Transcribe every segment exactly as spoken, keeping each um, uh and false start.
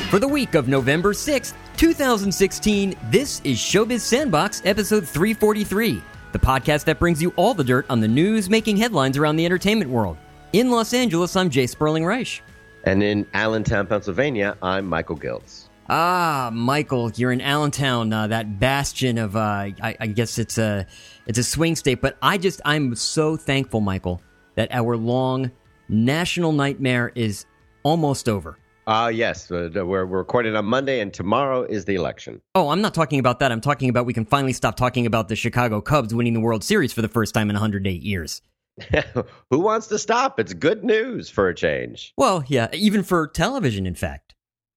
For the week of November sixth, twenty sixteen, this is Showbiz Sandbox, episode three forty-three, the podcast that brings you all the dirt on the news making headlines around the entertainment world. In Los Angeles, I'm Jay Sperling Reich. And in Allentown, Pennsylvania, I'm Michael Giltz. Ah, Michael, you're in Allentown, uh, that bastion of, uh, I, I guess it's a, it's a swing state, but I just, I'm so thankful, Michael, that our long national nightmare is almost over. Uh, yes, uh, we're, we're recording on Monday, and tomorrow is the election. Oh, I'm not talking about that. I'm talking about we can finally stop talking about the Chicago Cubs winning the World Series for the first time in one hundred eight years. Who wants to stop? It's good news for a change. Well, yeah, even for television, in fact.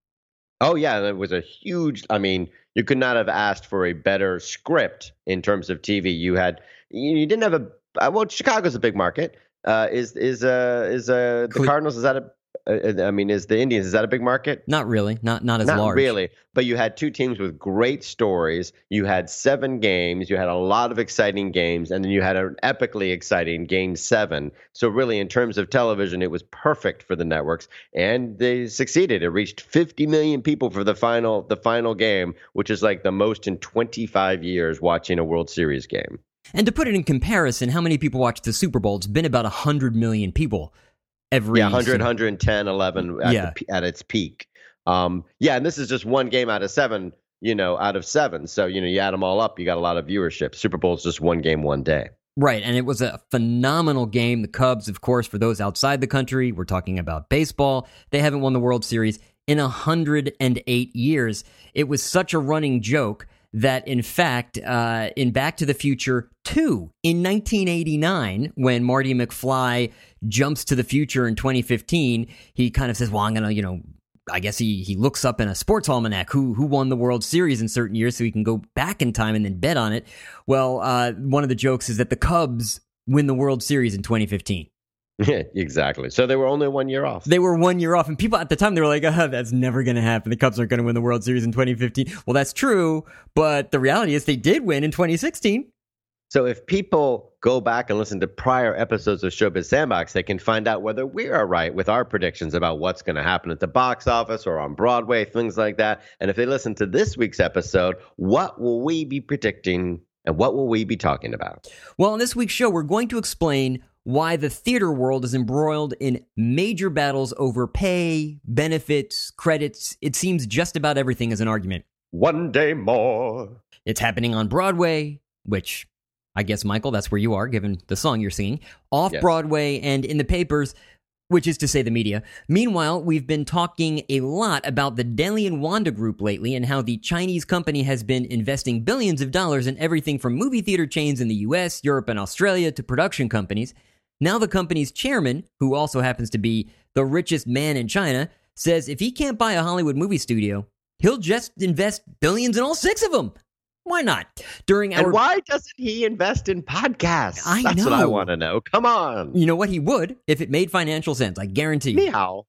Oh, yeah, it was a huge, I mean, you could not have asked for a better script in terms of T V. You had, you didn't have a, well, Chicago's a big market. Uh, is, is, uh, is, uh, the Cardinals, is that a, I mean, is the Indians, is that a big market? Not really. Not not as not large. Not really. But you had two teams with great stories. You had seven games. You had a lot of exciting games. And then you had an epically exciting game seven. So really, in terms of television, it was perfect for the networks. And they succeeded. It reached fifty million people for the final the final game, which is like the most in twenty-five years watching a World Series game. And to put it in comparison, how many people watch the Super Bowl? It's been about one hundred million people. Every yeah, one hundred, one hundred ten, eleven at, yeah. the, at its peak. Um, yeah, and this is just one game out of seven, you know, out of seven. So, you know, you add them all up, you got a lot of viewership. Super Bowl is just one game, one day. Right, and it was a phenomenal game. The Cubs, of course, for those outside the country, we're talking about baseball. They haven't won the World Series in one hundred eight years. It was such a running joke that, in fact, uh, in Back to the Future two, in nineteen eighty-nine, when Marty McFly jumps to the future in twenty fifteen, he kind of says, well, I'm going to, you know, I guess he, he looks up in a sports almanac who who won the World Series in certain years so he can go back in time and then bet on it. Well, uh, one of the jokes is that the Cubs win the World Series in twenty fifteen. Yeah, exactly. So they were only one year off. They were one year off. And people at the time, they were like, oh, that's never going to happen. The Cubs aren't going to win the World Series in twenty fifteen. Well, that's true. But the reality is they did win in twenty sixteen. So if people go back and listen to prior episodes of Showbiz Sandbox, they can find out whether we are right with our predictions about what's going to happen at the box office or on Broadway, things like that. And if they listen to this week's episode, what will we be predicting and what will we be talking about? Well, on this week's show, we're going to explain why the theater world is embroiled in major battles over pay, benefits, credits. It seems just about everything is an argument. One day more. It's happening on Broadway, which I guess, Michael, that's where you are, given the song you're singing. Off yes. Broadway and in the papers, which is to say the media. Meanwhile, we've been talking a lot about the Dalian Wanda Group lately and how the Chinese company has been investing billions of dollars in everything from movie theater chains in the U S, Europe, and Australia to production companies. Now the company's chairman, who also happens to be the richest man in China, says if he can't buy a Hollywood movie studio, he'll just invest billions in all six of them. Why not? During our And why doesn't he invest in podcasts? I That's know. what I want to know. Come on. You know what? He would if it made financial sense. I guarantee you. Meow.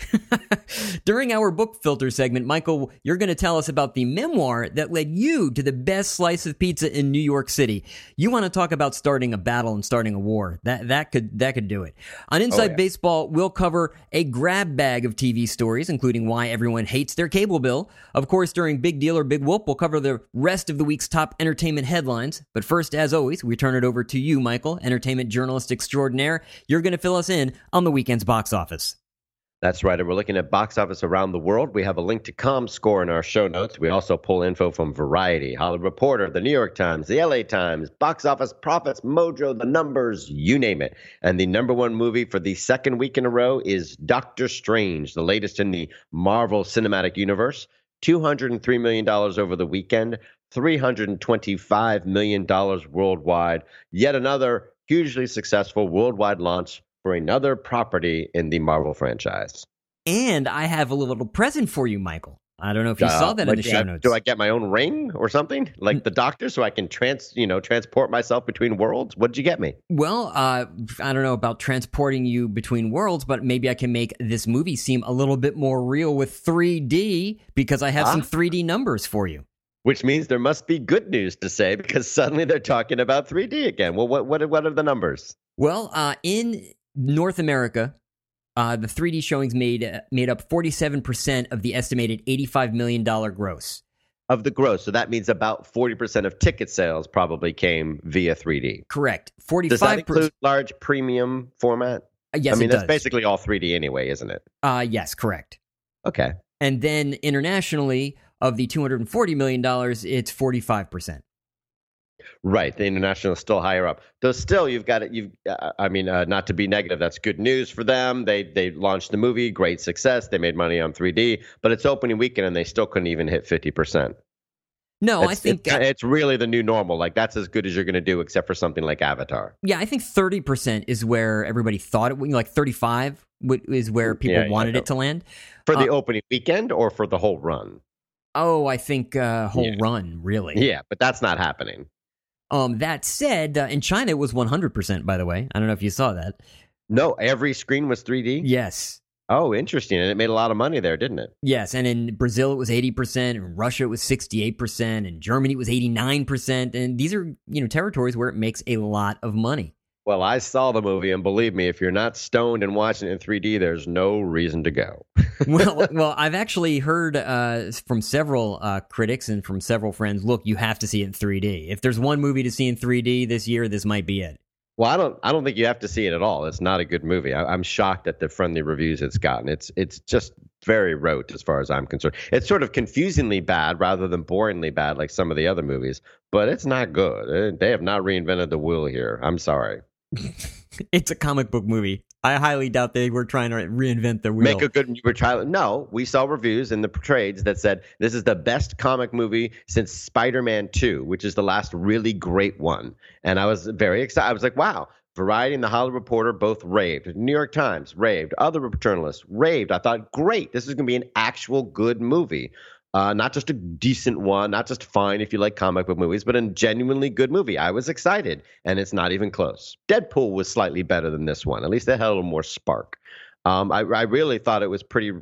During our book filter segment, Michael, you're going to tell us about the memoir that led you to the best slice of pizza in New York City. You want to talk about starting a battle and starting a war. That that could that could do it. On Inside Oh, yeah. Baseball, we'll cover a grab bag of T V stories, including why everyone hates their cable bill. Of course, during Big Deal or Big Whoop, we'll cover the rest of the week's top entertainment headlines. But first, as always, we turn it over to you, Michael, entertainment journalist extraordinaire. You're going to fill us in on the weekend's box office. That's right. And we're looking at box office around the world. We have a link to ComScore in our show notes. We also pull info from Variety, Hollywood Reporter, the New York Times, the L A Times, Box Office Profits, Mojo, The Numbers, you name it. And the number one movie for the second week in a row is Doctor Strange, the latest in the Marvel Cinematic Universe. two hundred three million dollars over the weekend, three hundred twenty-five million dollars worldwide. Yet another hugely successful worldwide launch for another property in the Marvel franchise. And I have a little present for you, Michael. I don't know if you Uh, saw that in like, the show uh, notes. Do I get my own ring or something like the Doctor, so I can trans, you know, transport myself between worlds? What did you get me? Well, uh, I don't know about transporting you between worlds, but maybe I can make this movie seem a little bit more real with three D because I have Huh? some three D numbers for you. Which means there must be good news to say because suddenly they're talking about three D again. Well, what what what are the numbers? Well, uh, in North America, Uh, the three D showings made uh, made up forty-seven percent of the estimated eighty-five million dollars gross. Of the gross. So that means about forty percent of ticket sales probably came via three D. Correct. forty-five percent. Does that include large premium format? Uh, yes, I mean, it that's does. basically all three D anyway, isn't it? Uh, yes, correct. Okay. And then internationally, of the two hundred forty million dollars, it's forty-five percent. Right. The international is still higher up. Though still, you've got it. You've, uh, I mean, uh, not to be negative, that's good news for them. They they launched the movie, great success. They made money on three D, but it's opening weekend and they still couldn't even hit fifty percent. No, it's, I think it's, it's really the new normal. Like that's as good as you're going to do, except for something like Avatar. Yeah, I think thirty percent is where everybody thought it would. Like thirty-five is where people yeah, wanted yeah, it to land for the uh, opening weekend or for the whole run. Oh, I think uh, whole yeah. run really. Yeah, but that's not happening. Um, that said, uh, in China it was one hundred percent. By the way, I don't know if you saw that. No, every screen was three D. Yes. Oh, interesting. And it made a lot of money there, didn't it? Yes, and in Brazil it was eighty percent, in Russia it was sixty-eight percent, and Germany it was eighty-nine percent, and these are, you know, territories where it makes a lot of money. Well, I saw the movie, and believe me, if you're not stoned and watching it in three D, there's no reason to go. well, well, I've actually heard uh, from several uh, critics and from several friends, look, you have to see it in three D. If there's one movie to see in three D this year, this might be it. Well, I don't. I don't think you have to see it at all. It's not a good movie. I, I'm shocked at the friendly reviews it's gotten. It's it's just very rote as far as I'm concerned. It's sort of confusingly bad rather than boringly bad like some of the other movies. But it's not good. They have not reinvented the wheel here. I'm sorry. It's a comic book movie. I highly doubt they were trying to reinvent the wheel. Make a good movie trial. No, we saw reviews in the trades that said this is the best comic movie since Spider-Man two, which is the last really great one. And I was very excited. I was like, wow. Variety and the Hollywood Reporter both raved. New York Times raved. Other journalists raved. I thought, great. This is going to be an actual good movie. Uh, not just a decent one, not just fine if you like comic book movies, but a genuinely good movie. I was excited, and it's not even close. Deadpool was slightly better than this one. At least it had a little more spark. Um, I, I really thought it was pretty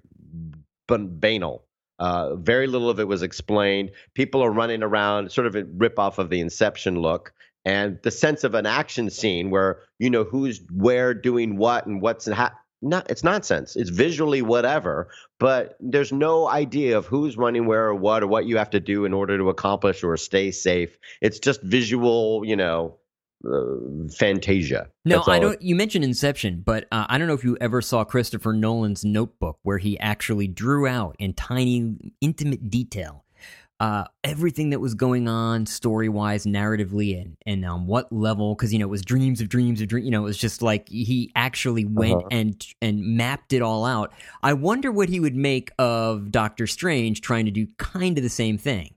banal. Uh, very little of it was explained. People are running around, sort of a rip-off of the Inception look. And the sense of an action scene where you know who's where doing what and what's ha- not it's nonsense. It's visually whatever, but there's no idea of who's running where or what or what you have to do in order to accomplish or stay safe. It's just visual, you know, uh, fantasia. No, I don't. You mentioned Inception, but uh, I don't know if you ever saw Christopher Nolan's Notebook, where he actually drew out in tiny, intimate detail Uh, everything that was going on story-wise, narratively, and, and on what level, because, you know, it was dreams of dreams of dreams, you know, it was just like he actually went uh-huh. and and mapped it all out. I wonder what he would make of Doctor Strange trying to do kind of the same thing.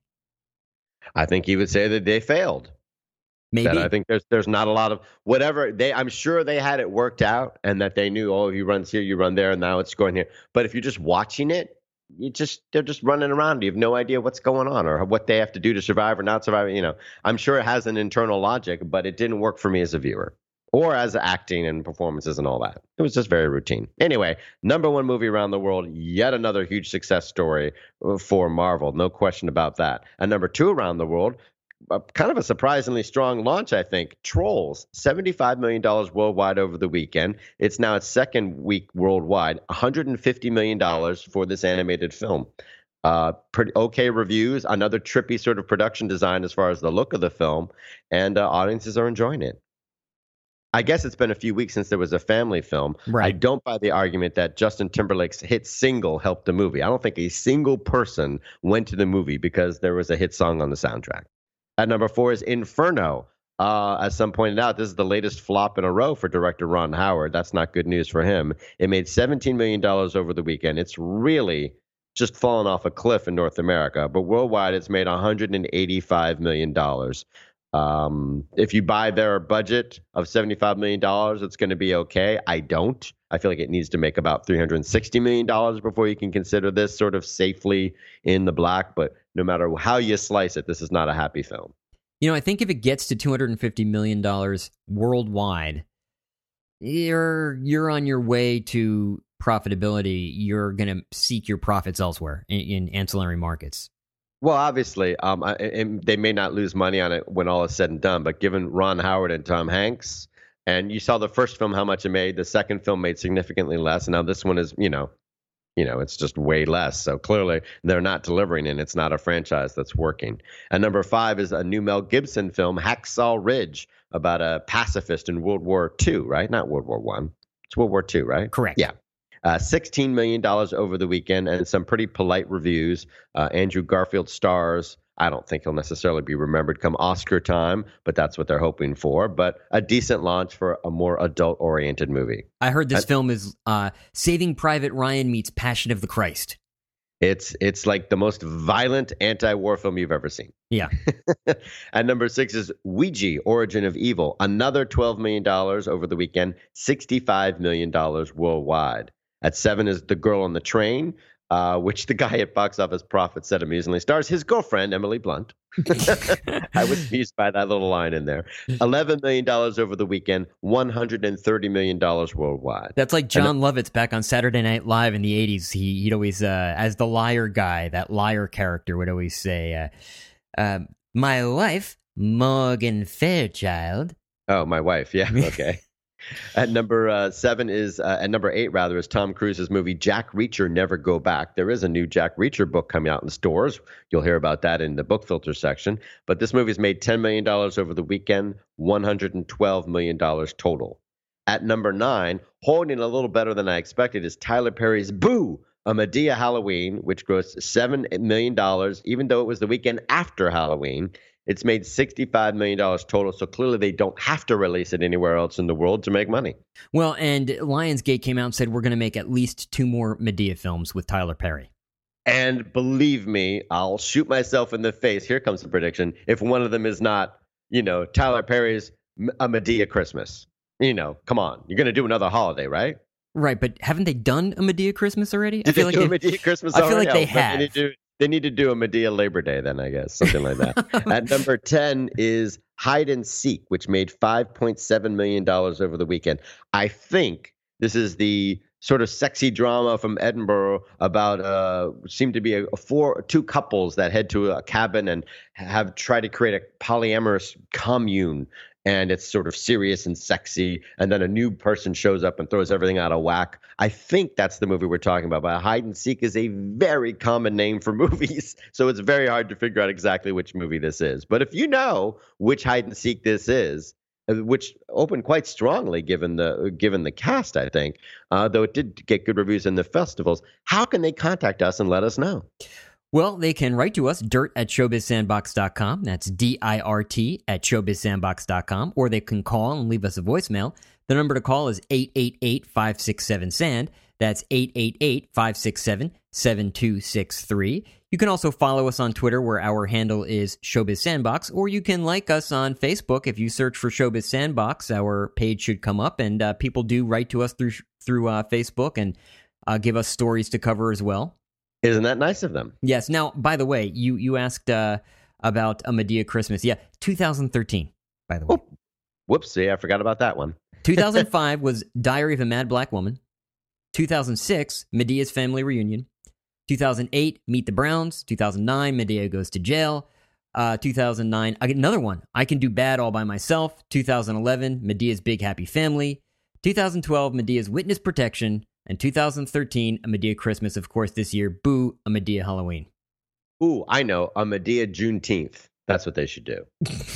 I think he would say that they failed. Maybe. That I think there's there's not a lot of whatever they. I'm sure they had it worked out, and that they knew, oh, you run here, you run there, and now it's going here. But if you're just watching it, you just they're just running around. You have no idea what's going on or what they have to do to survive or not survive. You know, I'm sure it has an internal logic, but it didn't work for me as a viewer or as acting and performances and all that. It was just very routine. Anyway, number one movie around the world, yet another huge success story for Marvel. No question about that. And number two around the world, Uh, kind of a surprisingly strong launch, I think. Trolls, seventy-five million dollars worldwide over the weekend. It's now its second week worldwide, one hundred fifty million dollars for this animated film. Uh, pretty okay reviews, another trippy sort of production design as far as the look of the film, and uh, audiences are enjoying it. I guess it's been a few weeks since there was a family film. Right. I don't buy the argument that Justin Timberlake's hit single helped the movie. I don't think a single person went to the movie because there was a hit song on the soundtrack. At number four is Inferno. Uh, as some pointed out, this is the latest flop in a row for director Ron Howard. That's not good news for him. It made seventeen million dollars over the weekend. It's really just fallen off a cliff in North America. But worldwide, it's made one hundred eighty-five million dollars. Um, if you buy their budget of seventy-five million dollars, it's going to be okay. I don't. I feel like it needs to make about three hundred sixty million dollars before you can consider this sort of safely in the black. But no matter how you slice it, this is not a happy film. You know, I think if it gets to two hundred fifty million dollars worldwide, you're you're on your way to profitability. You're going to seek your profits elsewhere in, in ancillary markets. Well, obviously, um, I, and they may not lose money on it when all is said and done, but given Ron Howard and Tom Hanks, And you saw the first film, how much it made. The second film made significantly less. And now this one is, you know, you know, it's just way less. So clearly they're not delivering, and it's not a franchise that's working. And number five is a new Mel Gibson film, Hacksaw Ridge, about a pacifist in World War Two, right? Not World War One. It's World War Two, right? Correct. Yeah. Uh, sixteen million dollars over the weekend, and some pretty polite reviews. Uh, Andrew Garfield stars. I don't think he'll necessarily be remembered come Oscar time, but that's what they're hoping for. But a decent launch for a more adult-oriented movie. I heard this I, film is uh, Saving Private Ryan meets Passion of the Christ. It's it's like the most violent anti-war film you've ever seen. Yeah. And number six is Ouija, Origin of Evil. Another twelve million dollars over the weekend, sixty-five million dollars worldwide. At seven is The Girl on the Train, uh, which the guy at Box Office Profit said amusingly stars his girlfriend, Emily Blunt. I was amused by that little line in there. eleven million dollars over the weekend, one hundred thirty million dollars worldwide. That's like John Lovitz back on Saturday Night Live in the eighties. He, he'd always, uh, as the liar guy, that liar character would always say, uh, uh, my wife, Morgan Fairchild. Oh, my wife. Yeah. Okay. At number uh, seven is, uh, at number eight rather, is Tom Cruise's movie Jack Reacher, Never Go Back. There is a new Jack Reacher book coming out in stores. You'll hear about that in the book filter section. But this movie's made ten million dollars over the weekend, one hundred twelve million dollars total. At number nine, holding a little better than I expected, is Tyler Perry's Boo, a Madea Halloween, which grossed seven million dollars, even though it was the weekend after Halloween. It's made sixty-five million dollars total, so clearly they don't have to release it anywhere else in the world to make money. Well, and Lionsgate came out and said we're going to make at least two more Madea films with Tyler Perry. And believe me, I'll shoot myself in the face. Here comes the prediction. If one of them is not, you know, Tyler Perry's A Madea Christmas. You know, come on. You're going to do another holiday, right? Right, but haven't they done a Madea Christmas already? Did I feel they like do they, a Madea Christmas I feel already? like they Oh, have. They need, to, they need to do a Madea Labor Day then, I guess. Something like that. At number ten is Hide and Seek, which made five point seven million dollars over the weekend. I think this is the sort of sexy drama from Edinburgh about uh seem to be a, a four two couples that head to a cabin and have tried to create a polyamorous commune. And it's sort of serious and sexy. And then a new person shows up and throws everything out of whack. I think that's the movie we're talking about. But Hide and Seek is a very common name for movies. So it's very hard to figure out exactly which movie this is. But if you know which Hide and Seek this is, which opened quite strongly given the given the cast, I think, uh, though it did get good reviews in the festivals, how can they contact us and let us know? Well, they can write to us, dirt at showbiz sandbox dot com. That's D I R T at showbiz sandbox dot com. Or they can call and leave us a voicemail. The number to call is eight eight eight, five six seven, S A N D. That's eight eight eight, five six seven, seven two six three. You can also follow us on Twitter, where our handle is Showbiz Sandbox, or you can like us on Facebook. If you search for Showbiz Sandbox, our page should come up, and uh, people do write to us through through uh, Facebook and uh, give us stories to cover as well. Isn't that nice of them? Yes. Now, by the way, you you asked uh, about A Madea Christmas. Yeah, two thousand thirteen, by the way. Oh, whoopsie, I forgot about that one. two thousand five was Diary of a Mad Black Woman. two thousand six, Medea's Family Reunion. two thousand eight, Meet the Browns. two thousand nine, Madea Goes to Jail. Uh, two thousand nine, I get another one, I Can Do Bad All by Myself. two thousand eleven, Medea's Big Happy Family. two thousand twelve, Medea's Witness Protection. And two thousand thirteen, A Madea Christmas, of course, this year. Boo, A Madea Halloween. Ooh, I know. A Madea Juneteenth. That's what they should do.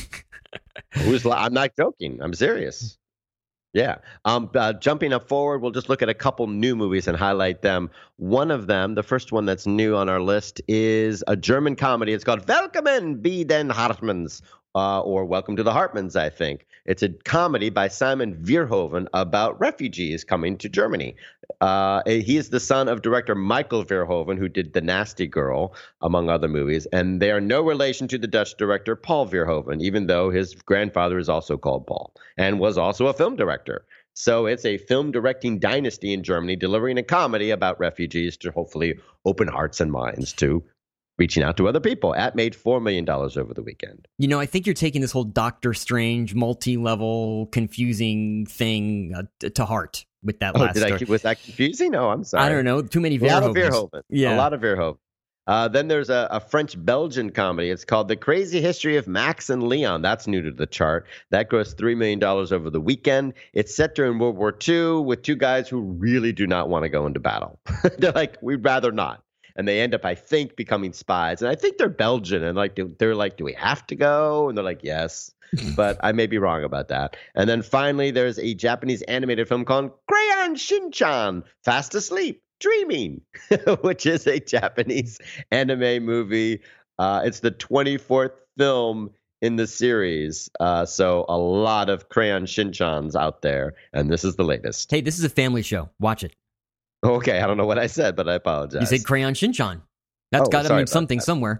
Who's? I'm not joking. I'm serious. Yeah. Um, uh, jumping up forward, we'll just look at a couple new movies and highlight them. One of them, the first one that's new on our list, is a German comedy. It's called Willkommen bei den Hartmanns, uh, or Welcome to the Hartmanns, I think. It's a comedy by Simon Verhoeven about refugees coming to Germany. Uh, he is the son of director Michael Verhoeven, who did The Nasty Girl, among other movies. And they are no relation to the Dutch director Paul Verhoeven, even though his grandfather is also called Paul and was also a film director. So it's a film directing dynasty in Germany, delivering a comedy about refugees to hopefully open hearts and minds to reaching out to other people. At made four million dollars over the weekend. You know, I think you're taking this whole Doctor Strange, multi-level, confusing thing uh, t- to heart with that Oh, last did story. I, was that confusing? Oh, I'm sorry. I don't know. Too many Verhovens. A lot of Verhoeven. Yeah. A lot of Verhoeven. Uh, then there's a, a French-Belgian comedy. It's called The Crazy History of Max and Leon. That's new to the chart. That grossed three million dollars over the weekend. It's set during World War Two with two guys who really do not want to go into battle. They're like, we'd rather not. And they end up, I think, becoming spies. And I think they're Belgian. And like they're like, do we have to go? And they're like, yes. But I may be wrong about that. And then finally, there's a Japanese animated film called Crayon Shin-chan, Fast Asleep. Dreaming, which is a Japanese anime movie. Uh, it's the twenty-fourth film in the series. Uh, so a lot of Crayon Shin-chans out there. And this is the latest. Hey, this is a family show. Watch it. Okay, I don't know what I said, but I apologize. You said Crayon Shin-chan. That's Oh, got to sorry mean about something that. somewhere.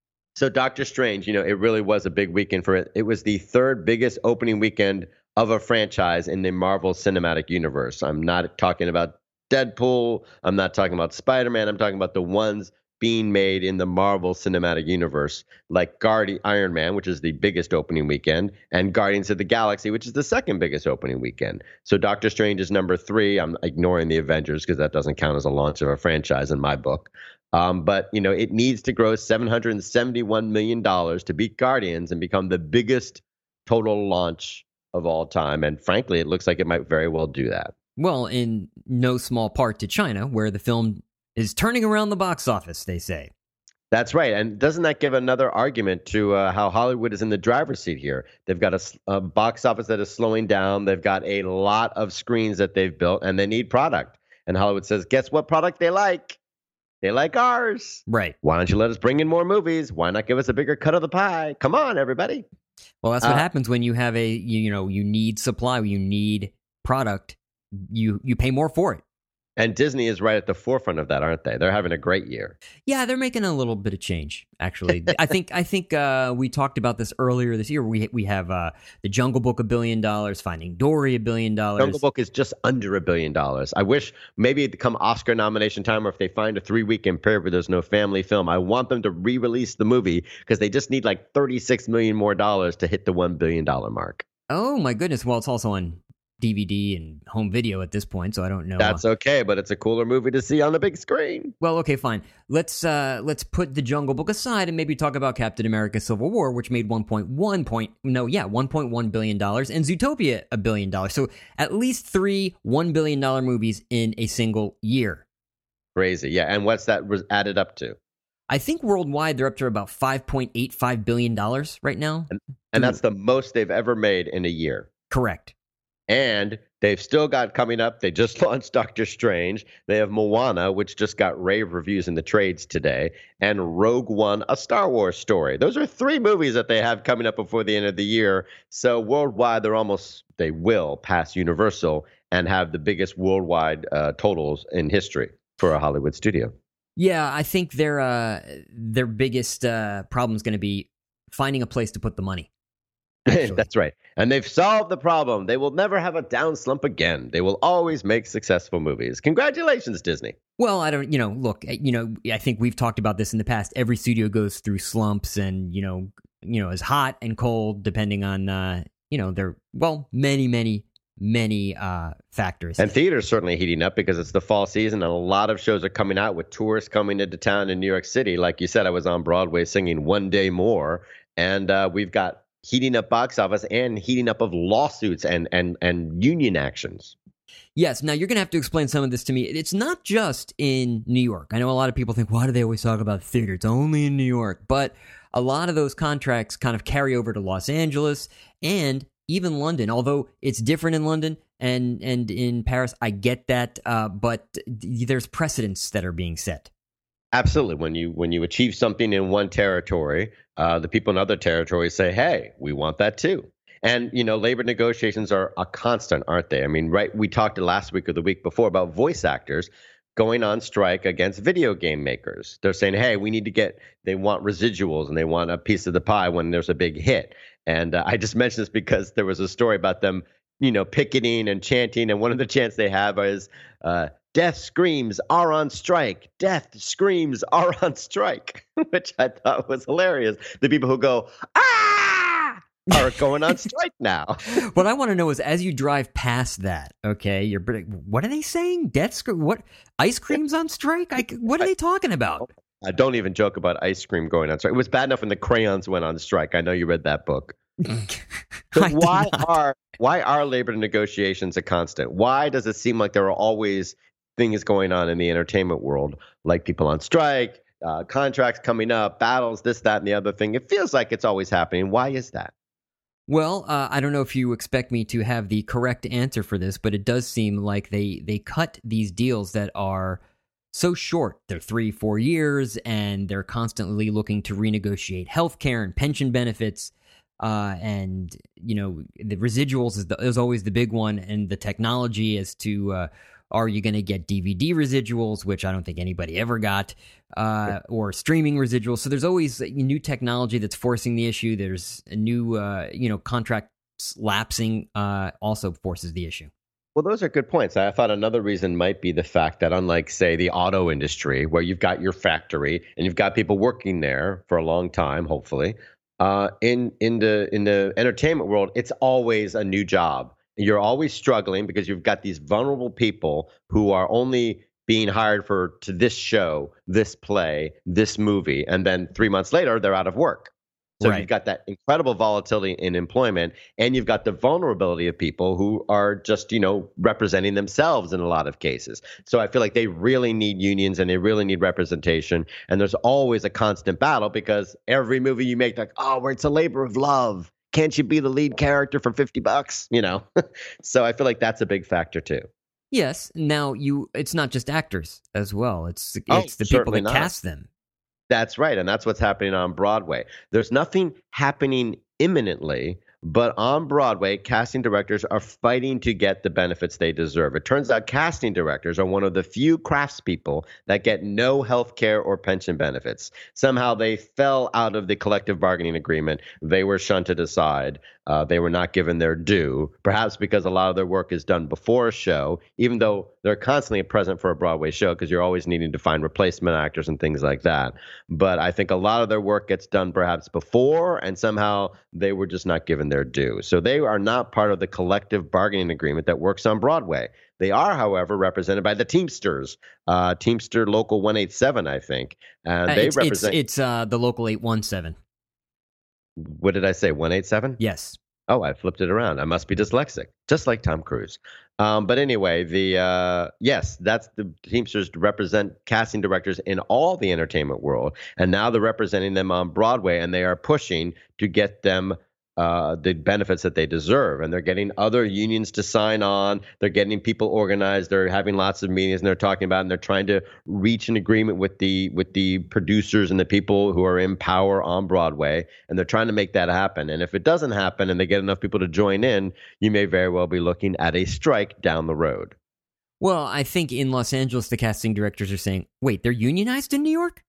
So Doctor Strange, you know, it really was a big weekend for it. It was the third biggest opening weekend of a franchise in the Marvel Cinematic Universe. I'm not talking about Deadpool. I'm not talking about Spider-Man. I'm talking about the ones being made in the Marvel Cinematic Universe, like Guardi- Iron Man, which is the biggest opening weekend, and Guardians of the Galaxy, which is the second biggest opening weekend. So Doctor Strange is number three. I'm ignoring the Avengers because that doesn't count as a launch of a franchise in my book. Um, but, you know, it needs to gross seven hundred seventy-one million dollars to beat Guardians and become the biggest total launch of all time. And frankly, it looks like it might very well do that. Well, in no small part to China, where the film is turning around the box office, they say. That's right. And doesn't that give another argument to uh, how Hollywood is in the driver's seat here? They've got a, a box office that is slowing down. They've got a lot of screens that they've built, and they need product. And Hollywood says, guess what product they like? They like ours. Right. Why don't you let us bring in more movies? Why not give us a bigger cut of the pie? Come on, everybody. Well, that's what Uh, happens when you have a, you, you know, you need supply, you need product, you you pay more for it. And Disney is right at the forefront of that, aren't they? They're having a great year. Yeah, they're making a little bit of change, actually. I think I think uh, we talked about this earlier this year. We we have uh, the Jungle Book a billion dollars, Finding Dory a billion dollars. Jungle Book is just under a billion dollars. I wish maybe it'd come Oscar nomination time, or if they find a three-weekend period where there's no family film, I want them to re-release the movie because they just need like thirty-six million more dollars to hit the one billion dollar mark. Oh my goodness! Well, it's also on D V D and home video at this point, so I don't know. That's okay, but it's a cooler movie to see on the big screen. Well, okay, fine. Let's uh, let's put the Jungle Book aside and maybe talk about Captain America: Civil War, which made one point one point no, yeah, one point one billion dollars, and Zootopia a billion dollars. So at least three one billion dollar movies in a single year. Crazy, yeah. And what's that was added up to? I think worldwide they're up to about five point eight five billion dollars right now. And, and that's the most they've ever made in a year. Correct. And they've still got coming up. They just launched Doctor Strange. They have Moana, which just got rave reviews in the trades today, and Rogue One, a Star Wars story. Those are three movies that they have coming up before the end of the year. So worldwide, they're almost, they will pass Universal and have the biggest worldwide uh, totals in history for a Hollywood studio. Yeah, I think their uh, their biggest uh, problem is going to be finding a place to put the money. That's right. And they've solved the problem. They will never have a down slump again. They will always make successful movies. Congratulations, Disney. Well, I don't, you know, look, you know, I think we've talked about this in the past. Every studio goes through slumps and, you know, you know, is hot and cold depending on, uh, you know, their, well, many, many, many uh, factors. And theater's certainly heating up because it's the fall season and a lot of shows are coming out with tourists coming into town in New York City. Like you said, I was on Broadway singing One Day More, and uh, we've got heating up box office and heating up of lawsuits and and and union actions. Yes. Now, you're going to have to explain some of this to me. It's not just in New York. I know a lot of people think, why do they always talk about theater? It's only in New York. But a lot of those contracts kind of carry over to Los Angeles and even London, although it's different in London and, and in Paris. I get that. Uh, but there's precedents that are being set. Absolutely. When you when you achieve something in one territory, uh, the people in other territories say, hey, we want that too. And, you know, labor negotiations are a constant, aren't they? I mean, right. We talked last week or the week before about voice actors going on strike against video game makers. They're saying, hey, we need to get, they want residuals and they want a piece of the pie when there's a big hit. And uh, I just mentioned this because there was a story about them, you know, picketing and chanting. And one of the chants they have is, uh, death screams are on strike. Death screams are on strike, which I thought was hilarious. The people who go, ah, are going on strike now. What I want to know is, as you drive past that, okay, you're, what are they saying? Death scream? What? Ice cream's on strike? I, what are they talking about? Uh, don't even joke about ice cream going on strike. It was bad enough when the crayons went on strike. I know you read that book. So I did why not. are why are labor negotiations a constant? Why does it seem like there are always things going on in the entertainment world, like people on strike, uh, contracts coming up, battles, this, that, and the other thing? It feels like it's always happening. Why is that? Well, uh, I don't know if you expect me to have the correct answer for this, but it does seem like they they cut these deals that are so short. They're three, four years, and they're constantly looking to renegotiate healthcare and pension benefits. Uh, and, you know, the residuals is, the, is always the big one, and the technology as to uh, are you going to get D V D residuals, which I don't think anybody ever got, uh, or streaming residuals. So there's always new technology that's forcing the issue. There's a new, uh, you know, contracts lapsing uh, also forces the issue. Well, those are good points. I thought another reason might be the fact that unlike, say, the auto industry, where you've got your factory and you've got people working there for a long time, hopefully, uh, in in the in the entertainment world, it's always a new job. You're always struggling because you've got these vulnerable people who are only being hired for to this show, this play, this movie, and then three months later, they're out of work. So Right. you've got that incredible volatility in employment, and you've got the vulnerability of people who are just, you know, representing themselves in a lot of cases. So I feel like they really need unions and they really need representation. And there's always a constant battle because every movie you make, like, oh, it's a labor of love. Can't you be the lead character for fifty bucks? You know, so I feel like that's a big factor too. Yes. Now you, it's not just actors as well. It's Oh, it's the people certainly that not. cast them. That's right. And that's what's happening on Broadway. There's nothing happening imminently, but on Broadway, casting directors are fighting to get the benefits they deserve. It turns out casting directors are one of the few craftspeople that get no health care or pension benefits. Somehow they fell out of the collective bargaining agreement. They were shunted aside. Uh, they were not given their due, perhaps because a lot of their work is done before a show, even though they're constantly present for a Broadway show because you're always needing to find replacement actors and things like that. But I think a lot of their work gets done perhaps before, and somehow they were just not given their due. So they are not part of the collective bargaining agreement that works on Broadway. They are, however, represented by the Teamsters, uh, Teamster Local one eighty-seven, I think. And Uh, they it's represent, it's, it's uh, the local eight one seven. what did I say, one eighty-seven? Yes. Oh, I flipped it around. I must be dyslexic, just like Tom Cruise. Um, but anyway, the uh, yes, that's the Teamsters represent casting directors in all the entertainment world, and now they're representing them on Broadway, and they are pushing to get them uh, the benefits that they deserve. And they're getting other unions to sign on. They're getting people organized. They're having lots of meetings, and they're talking about, and they're trying to reach an agreement with the with the producers and the people who are in power on Broadway, and they're trying to make that happen. And if it doesn't happen, and they get enough people to join in, you may very well be looking at a strike down the road. Well, I think in Los Angeles, the casting directors are saying, wait, they're unionized in New York?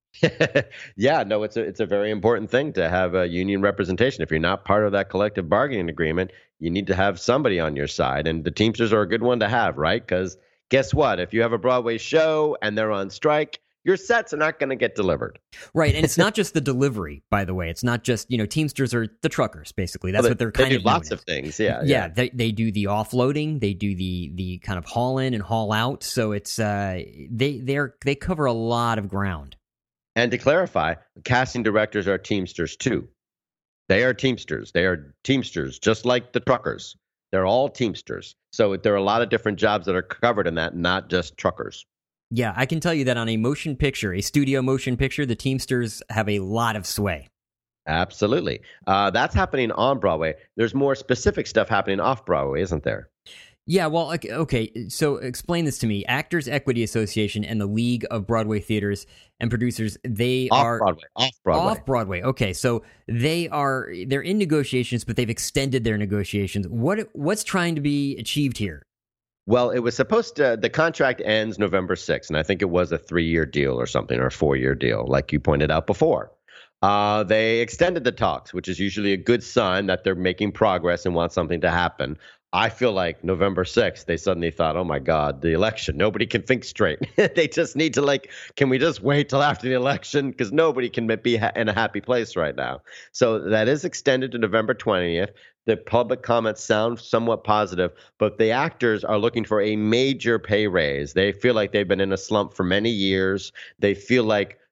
Yeah, no, it's a it's a very important thing to have a union representation. If you're not part of that collective bargaining agreement, you need to have somebody on your side, and the Teamsters are a good one to have, right? Because guess what? If you have a Broadway show and they're on strike, your sets are not going to get delivered. Right, and it's not just the delivery, by the way. It's not just, you know, Teamsters are the truckers, basically. That's Well, what they're they kind do of lots known of as. things. Yeah, Yeah, they they do the offloading, they do the the kind of haul in and haul out. So it's uh they they're they cover a lot of ground. And to clarify, casting directors are Teamsters too. They are Teamsters. They are Teamsters, just like the truckers. They're all Teamsters. So there are a lot of different jobs that are covered in that, not just truckers. Yeah, I can tell you that on a motion picture, a studio motion picture, the Teamsters have a lot of sway. Absolutely. Uh, that's happening on Broadway. There's more specific stuff happening off Broadway, isn't there? Yeah, well, okay, okay, so explain this to me. Actors Equity Association and the League of Broadway Theaters and Producers, they Off are Broadway. Off Broadway. off Broadway. Okay, so they are they're in negotiations, but they've extended their negotiations. What what's trying to be achieved here? Well, it was supposed to, the contract ends November sixth, and I think it was a three-year deal or something, or a four-year deal, like you pointed out before. Uh, they extended the talks, which is usually a good sign that they're making progress and want something to happen. I feel like November sixth, they suddenly thought, oh my God, the election, nobody can think straight. They just need to like, can we just wait till after the election? Because nobody can be ha- in a happy place right now. So that is extended to November twentieth. The public comments sound somewhat positive, but the actors are looking for a major pay raise. They feel like they've been in a slump for many years. They feel like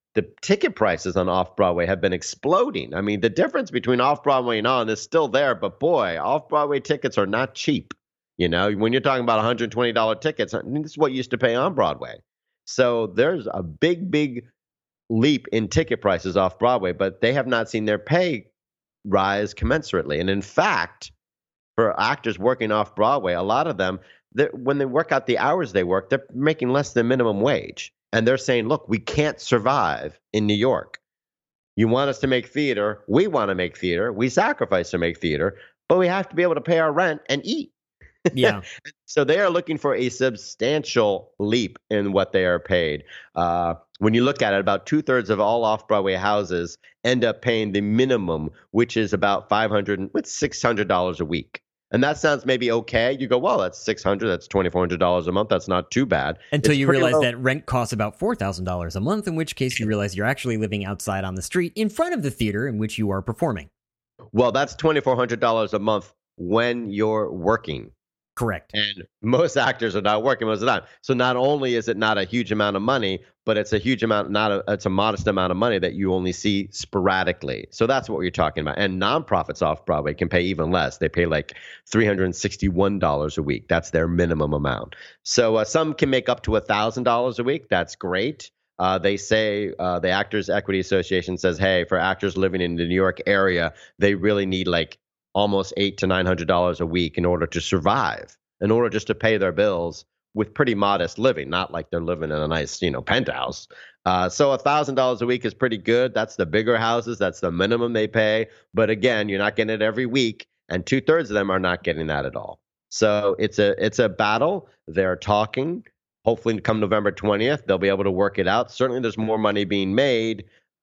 the ticket prices on Off-Broadway have been exploding. I mean, the difference between Off-Broadway and on is still there, but boy, Off-Broadway tickets are not cheap. You know, when you're talking about one hundred twenty dollars tickets, I mean, this is what you used to pay on Broadway. So there's a big, big leap in ticket prices off Broadway, but they have not seen their pay rise commensurately. And in fact, for actors working off Broadway, a lot of them, when they work out the hours they work, they're making less than minimum wage. And they're saying, look, we can't survive in New York. You want us to make theater. We want to make theater. We sacrifice to make theater, but we have to be able to pay our rent and eat. Yeah. So they are looking for a substantial leap in what they are paid. Uh, when you look at it, about two thirds of all off-Broadway houses end up paying the minimum, which is about five hundred dollars, with six hundred dollars a week. And that sounds maybe okay. You go, well, that's six hundred dollars, that's twenty-four hundred dollars a month. That's not too bad. Until it's you realize low. that rent costs about four thousand dollars a month, in which case you realize you're actually living outside on the street in front of the theater in which you are performing. Well, that's twenty-four hundred dollars a month when you're working. Correct. And most actors are not working most of the time. So not only is it not a huge amount of money, but it's a huge amount, not a, it's a modest amount of money that you only see sporadically. So that's what you're talking about. And nonprofits off Broadway can pay even less. They pay like three hundred sixty-one dollars a week. That's their minimum amount. So uh, some can make up to one thousand dollars a week. That's great. Uh, they say uh, the Actors Equity Association says, hey, for actors living in the New York area, they really need like almost eight to nine hundred dollars a week in order to survive, in order just to pay their bills with pretty modest living, not like they're living in a nice, you know, penthouse. Uh, so a thousand dollars a week is pretty good. That's the bigger houses. That's the minimum they pay. But again, you're not getting it every week, and two thirds of them are not getting that at all. So it's a it's a battle. They're talking. Hopefully, come November twentieth, they'll be able to work it out. Certainly, there's more money being made.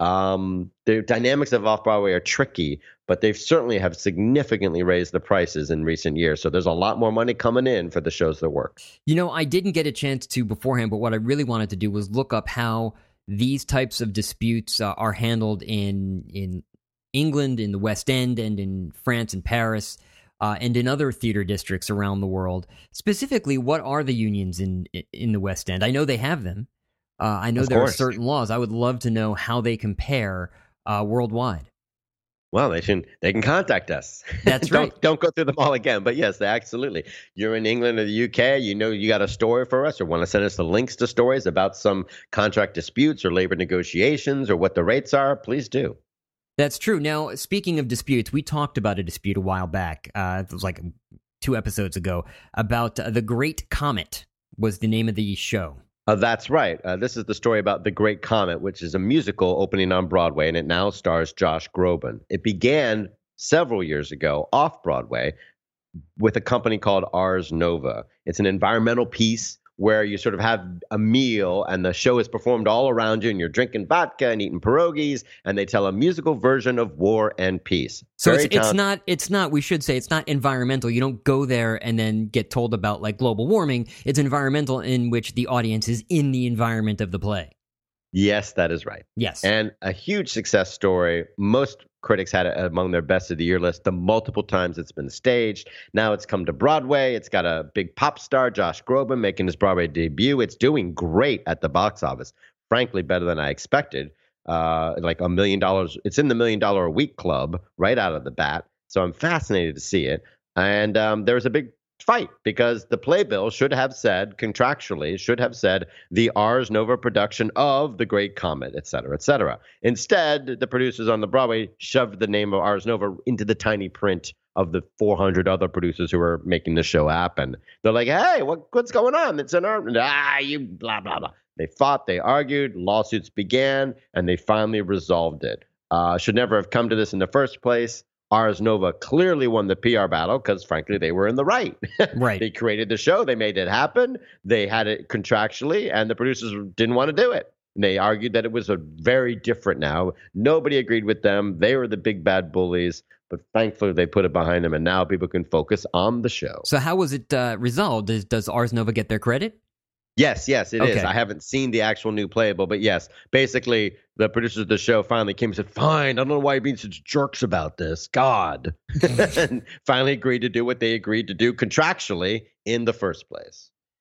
Um, the dynamics of off-Broadway are tricky, but they certainly have significantly raised the prices in recent years. So there's a lot more money coming in for the shows that work. You know, I didn't get a chance to beforehand, but what I really wanted to do was look up how these types of disputes uh, are handled in in England, in the West End, and in France and Paris, uh, and in other theater districts around the world. Specifically, what are the unions in in the West End? I know they have them. Uh, I know Of there course. are certain laws. I would love to know how they compare uh, worldwide. Well, they can they can contact us. That's don't, right. Don't go through them all again. But yes, they absolutely. You're in England or the U K, you know you got a story for us or want to send us the links to stories about some contract disputes or labor negotiations or what the rates are, please do. That's true. Now, speaking of disputes, we talked about a dispute a while back. Uh, it was like two episodes ago about uh, The Great Comet was the name of the show. Uh, that's right. Uh, this is the story about The Great Comet, which is a musical opening on Broadway, and it now stars Josh Groban. It began several years ago off Broadway with a company called Ars Nova. It's an environmental piece where you sort of have a meal and the show is performed all around you and you're drinking vodka and eating pierogies and they tell a musical version of War and Peace. So Very it's, it's talent- not, it's not, we should say it's not environmental. You don't go there and then get told about like global warming. It's environmental in which the audience is in the environment of the play. Yes, that is right. Yes. And a huge success story. Most critics had it among their best of the year list the multiple times it's been staged. Now it's come to Broadway. It's got a big pop star, Josh Groban, making his Broadway debut. It's doing great at the box office. Frankly, better than I expected. Uh, like a million dollars. It's in the million dollar a week club right out of the bat. So I'm fascinated to see it. And um, there was a big fight because the playbill should have said contractually should have said the Ars Nova production of The Great Comet, et cetera, et cetera. Instead, the producers on the Broadway shoved the name of Ars Nova into the tiny print of the four hundred other producers who were making the show happen. They're like, hey, what, what's going on? It's an art. Ah, you blah, blah, blah. They fought, they argued, lawsuits began, and they finally resolved it. Uh, should never have come to this in the first place. Ars Nova clearly won the P R battle because, frankly, they were in the right. Right. They created the show. They made it happen. They had it contractually, and the producers didn't want to do it. And they argued that it was a very different now. Nobody agreed with them. They were the big bad bullies, but thankfully they put it behind them, and now people can focus on the show. So how was it uh, resolved? Does, does Ars Nova get their credit? Yes, yes, it is. Okay. I haven't seen the actual new playable, but yes, basically the producers of the show finally came and said, fine, I don't know why you're being such jerks about this. God. And finally agreed to do what they agreed to do contractually in the first place.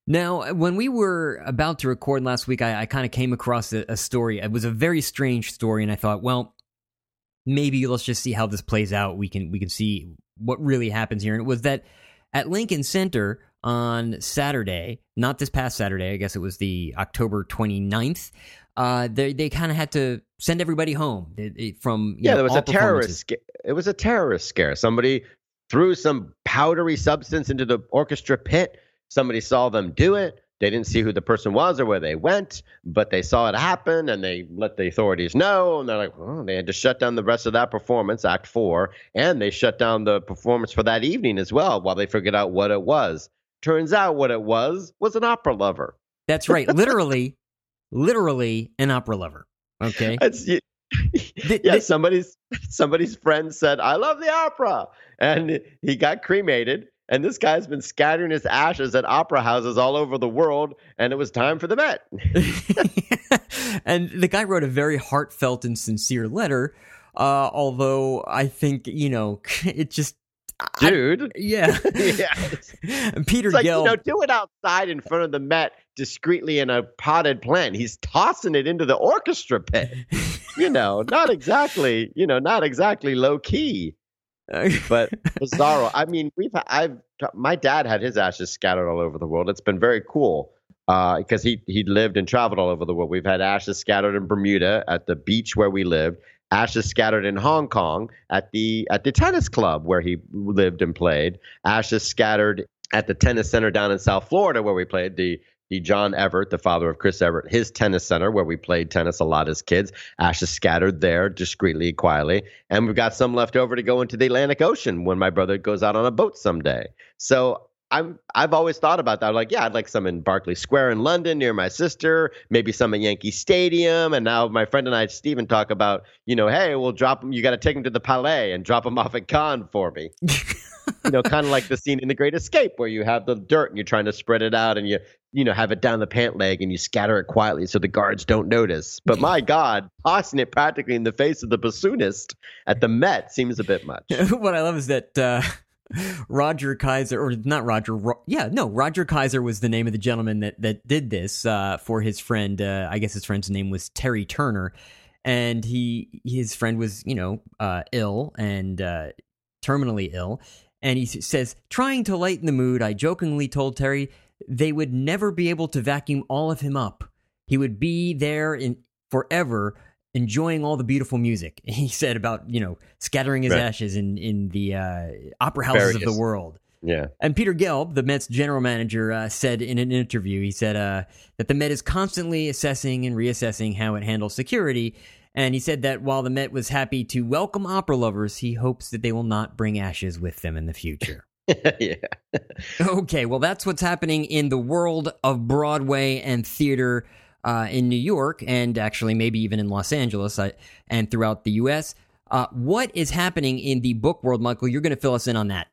Now, when we were about to record last week, I, I kind of came across a, a story. It was a very strange story, and I thought, well, maybe let's just see how this plays out. We can we can see what really happens here. And it was that at Lincoln Center on Saturday, not this past Saturday, I guess it was the October twenty-ninth, uh, they they kind of had to send everybody home it, it, from you yeah. know, There was all a terrorist. Sca- it was a terrorist scare. Somebody threw some powdery substance into the orchestra pit. Somebody saw them do it. They didn't see who the person was or where they went, but they saw it happen and they let the authorities know. And they're like, oh, they had to shut down the rest of that performance, Act Four, and they shut down the performance for that evening as well while they figured out what it was. Turns out what it was was an opera lover. That's right. Literally, literally an opera lover. Okay. It's, yeah, the, yeah the, somebody's somebody's friend said, I love the opera. And he got cremated. And this guy's been scattering his ashes at opera houses all over the world, and it was time for the Met. And the guy wrote a very heartfelt and sincere letter, uh, although I think, you know, it just... Dude. I, yeah. yeah. And Peter it's like, Gelb... you know, do it outside in front of the Met discreetly in a potted plant. He's tossing it into the orchestra pit. You know, not exactly, you know, not exactly low key. But bizarro. I mean, we've I've my dad had his ashes scattered all over the world. It's been very cool because uh, he he lived and traveled all over the world. We've had ashes scattered in Bermuda at the beach where we lived, ashes scattered in Hong Kong at the at the tennis club where he lived and played, ashes scattered at the tennis center down in South Florida where we played, the the John Everett, the father of Chris Everett, his tennis center where we played tennis a lot as kids. Ashes scattered there discreetly, quietly. And we've got some left over to go into the Atlantic Ocean when my brother goes out on a boat someday. So I'm, I've always thought about that. I'm like, yeah, I'd like some in Berkeley Square in London near my sister, maybe some at Yankee Stadium. And now my friend and I, Stephen, talk about, you know, hey, we'll drop them. You got to take them to the Palais and drop them off at Cannes for me. You know, kind of like the scene in The Great Escape where you have the dirt and you're trying to spread it out and you, you know, have it down the pant leg and you scatter it quietly so the guards don't notice. But my God, tossing it practically in the face of the bassoonist at the Met seems a bit much. What I love is that uh, Roger Kaiser, or not Roger, Ro- yeah, no, Roger Kaiser was the name of the gentleman that, that did this uh, for his friend. Uh, I guess his friend's name was Terry Turner. And he, his friend was, you know, uh, ill and uh, terminally ill. And he says, trying to lighten the mood, I jokingly told Terry they would never be able to vacuum all of him up. He would be there in forever, enjoying all the beautiful music. He said about, you know, scattering his right. ashes in, in the uh, opera houses Various. of the world. Yeah. And Peter Gelb, the Mets general manager, uh, said in an interview, he said uh, that the Met is constantly assessing and reassessing how it handles security. And he said that while the Met was happy to welcome opera lovers, he hopes that they will not bring ashes with them in the future. Yeah. Okay, well, that's what's happening in the world of Broadway and theater uh, in New York, and actually maybe even in Los Angeles uh, and throughout the U S. Uh, what is happening in the book world, Michael? You're going to fill us in on that.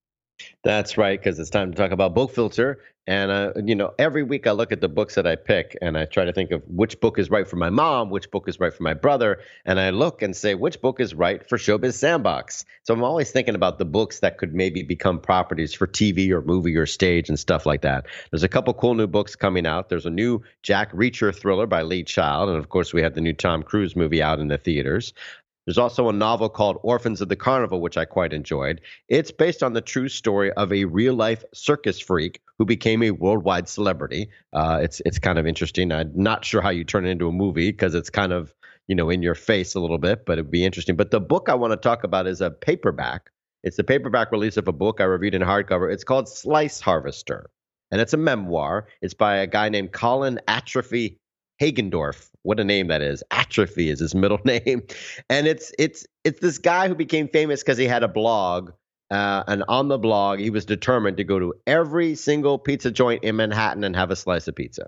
That's right, because it's time to talk about Book Filter. And, uh, you know, every week I look at the books that I pick and I try to think of which book is right for my mom, which book is right for my brother. And I look and say, which book is right for Showbiz Sandbox? So I'm always thinking about the books that could maybe become properties for T V or movie or stage and stuff like that. There's a couple cool new books coming out. There's a new Jack Reacher thriller by Lee Child. And, of course, we have the new Tom Cruise movie out in the theaters. There's also a novel called Orphans of the Carnival, which I quite enjoyed. It's based on the true story of a real-life circus freak who became a worldwide celebrity. Uh, it's it's kind of interesting. I'm not sure how you turn it into a movie because it's kind of, you know, in your face a little bit, but it'd be interesting. But the book I want to talk about is a paperback. It's the paperback release of a book I reviewed in hardcover. It's called Slice Harvester, and it's a memoir. It's by a guy named Colin Atrophy Hagendorf. What a name that is. Atrophy is his middle name. And it's it's it's this guy who became famous because he had a blog. Uh, and on the blog, he was determined to go to every single pizza joint in Manhattan and have a slice of pizza.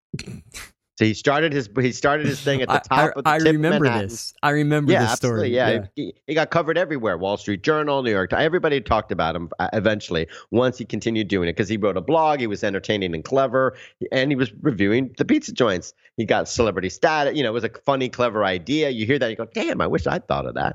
So he started his he started his thing at the top I, of the I tip remember of Manhattan. this. I remember yeah, this story. Yeah, yeah. He, he got covered everywhere. Wall Street Journal, New York Times. Everybody talked about him eventually once he continued doing it because he wrote a blog. He was entertaining and clever, and he was reviewing the pizza joints. He got celebrity status. You know, it was a funny, clever idea. You hear that, you go, damn, I wish I'd thought of that.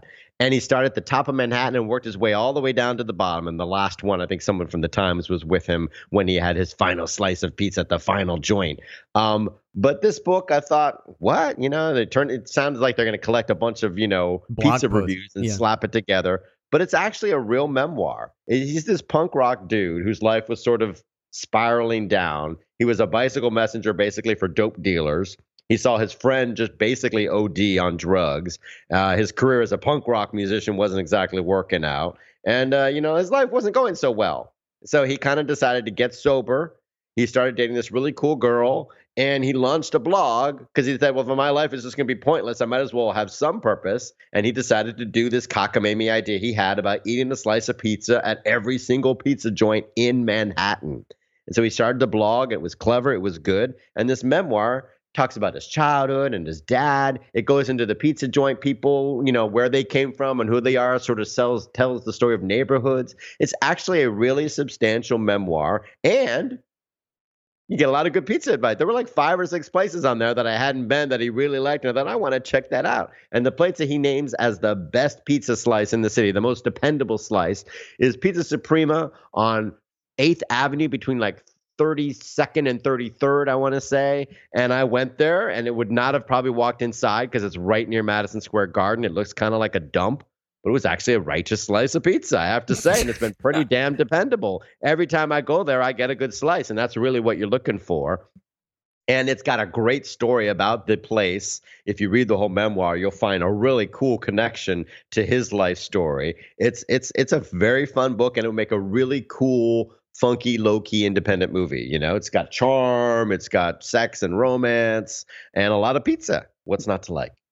And he started at the top of Manhattan and worked his way all the way down to the bottom. And the last one, I think someone from the Times was with him when he had his final slice of pizza at the final joint. Um, but this book, I thought, what? You know, they turned, it sounds like they're going to collect a bunch of, you know, Blog pizza post. reviews and Yeah. slap it together. But it's actually a real memoir. He's this punk rock dude whose life was sort of spiraling down. He was a bicycle messenger basically for dope dealers. He saw his friend just basically O D on drugs. Uh, his career as a punk rock musician wasn't exactly working out. And, uh, you know, his life wasn't going so well. So he kind of decided to get sober. He started dating this really cool girl. And he launched a blog because he said, well, if my life is just going to be pointless, I might as well have some purpose. And he decided to do this cockamamie idea he had about eating a slice of pizza at every single pizza joint in Manhattan. And so he started the blog. It was clever. It was good. And this memoir talks about his childhood and his dad. It goes into the pizza joint people, you know, where they came from and who they are, sort of sells, tells the story of neighborhoods. It's actually a really substantial memoir. And you get a lot of good pizza advice. There were like five or six places on there that I hadn't been that he really liked. And I thought, I want to check that out. And the place that he names as the best pizza slice in the city, the most dependable slice, is Pizza Suprema on eighth Avenue between like thirty-second and thirty-third, I want to say. And I went there and it would not have probably walked inside because it's right near Madison Square Garden. It looks kind of like a dump. But it was actually a righteous slice of pizza, I have to say. And it's been pretty damn dependable. Every time I go there, I get a good slice. And that's really what you're looking for. And it's got a great story about the place. If you read the whole memoir, you'll find a really cool connection to his life story. It's it's it's a very fun book, and it'll make a really cool, funky, low-key independent movie. You know, it's got charm, it's got sex and romance, and a lot of pizza. What's not to like?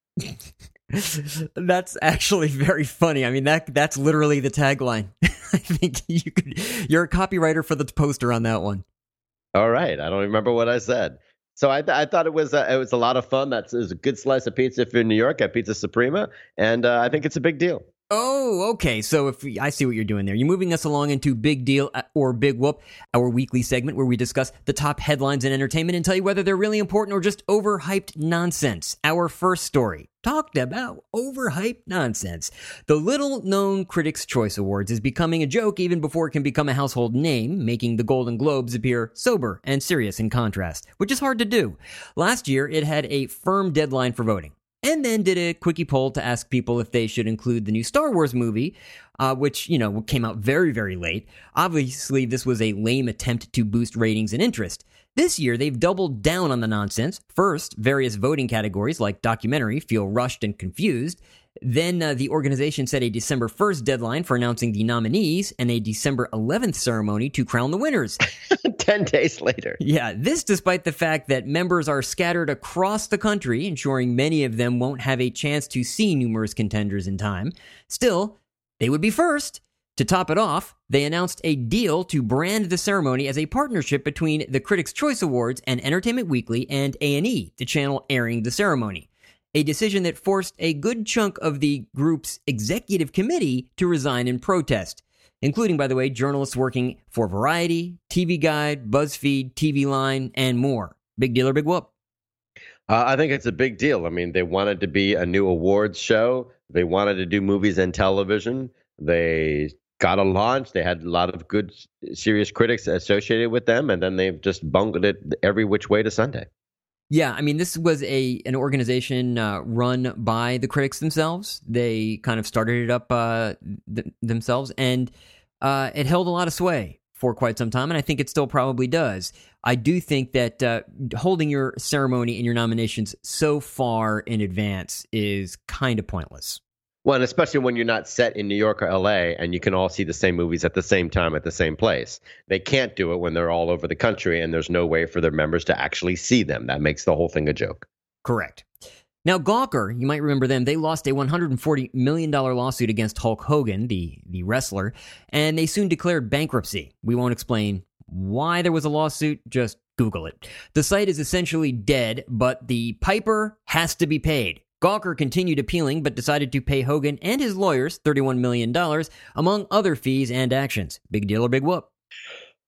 That's actually very funny. I mean, that that's literally the tagline. I think you could, you're a copywriter for the poster on that one. All right. I don't remember what I said. So I, th- I thought it was a, it was a lot of fun. That's it was a good slice of pizza if you're in New York at Pizza Suprema, and uh, I think it's a big deal. Oh, okay. So if we, I see what you're doing there, you're moving us along into Big Deal or Big Whoop, our weekly segment where we discuss the top headlines in entertainment and tell you whether they're really important or just overhyped nonsense. Our first story talked about overhyped nonsense. The little-known Critics' Choice Awards is becoming a joke even before it can become a household name, making the Golden Globes appear sober and serious in contrast, which is hard to do. Last year, it had a firm deadline for voting, and then did a quickie poll to ask people if they should include the new Star Wars movie, uh, which, you know, came out very, very late. Obviously, this was a lame attempt to boost ratings and interest. This year, they've doubled down on the nonsense. First, various voting categories like documentary feel rushed and confused. Then uh, the organization set a December first deadline for announcing the nominees and a December eleventh ceremony to crown the winners. Ten days later. Yeah, this despite the fact that members are scattered across the country, ensuring many of them won't have a chance to see numerous contenders in time. Still, they would be first. To top it off, they announced a deal to brand the ceremony as a partnership between the Critics' Choice Awards and Entertainment Weekly and A and E, the channel airing the ceremony. A decision that forced a good chunk of the group's executive committee to resign in protest, including, by the way, journalists working for Variety, T V Guide, BuzzFeed, T V Line, and more. Big deal or big whoop? Uh, I think it's a big deal. I mean, they wanted to be a new awards show. They wanted to do movies and television. They got a launch. They had a lot of good, serious critics associated with them, and then they've just bungled it every which way to Sunday. Yeah, I mean, this was a an organization uh, run by the critics themselves. They kind of started it up uh, th- themselves, and uh, it held a lot of sway for quite some time, and I think it still probably does. I do think that uh, holding your ceremony and your nominations so far in advance is kind of pointless. Well, and especially when you're not set in New York or L A and you can all see the same movies at the same time at the same place. They can't do it when they're all over the country and there's no way for their members to actually see them. That makes the whole thing a joke. Correct. Now, Gawker, you might remember them, they lost a one hundred forty million dollars lawsuit against Hulk Hogan, the, the wrestler, and they soon declared bankruptcy. We won't explain why there was a lawsuit, just Google it. The site is essentially dead, but the piper has to be paid. Gawker continued appealing, but decided to pay Hogan and his lawyers thirty-one million dollars, among other fees and actions. Big deal or big whoop?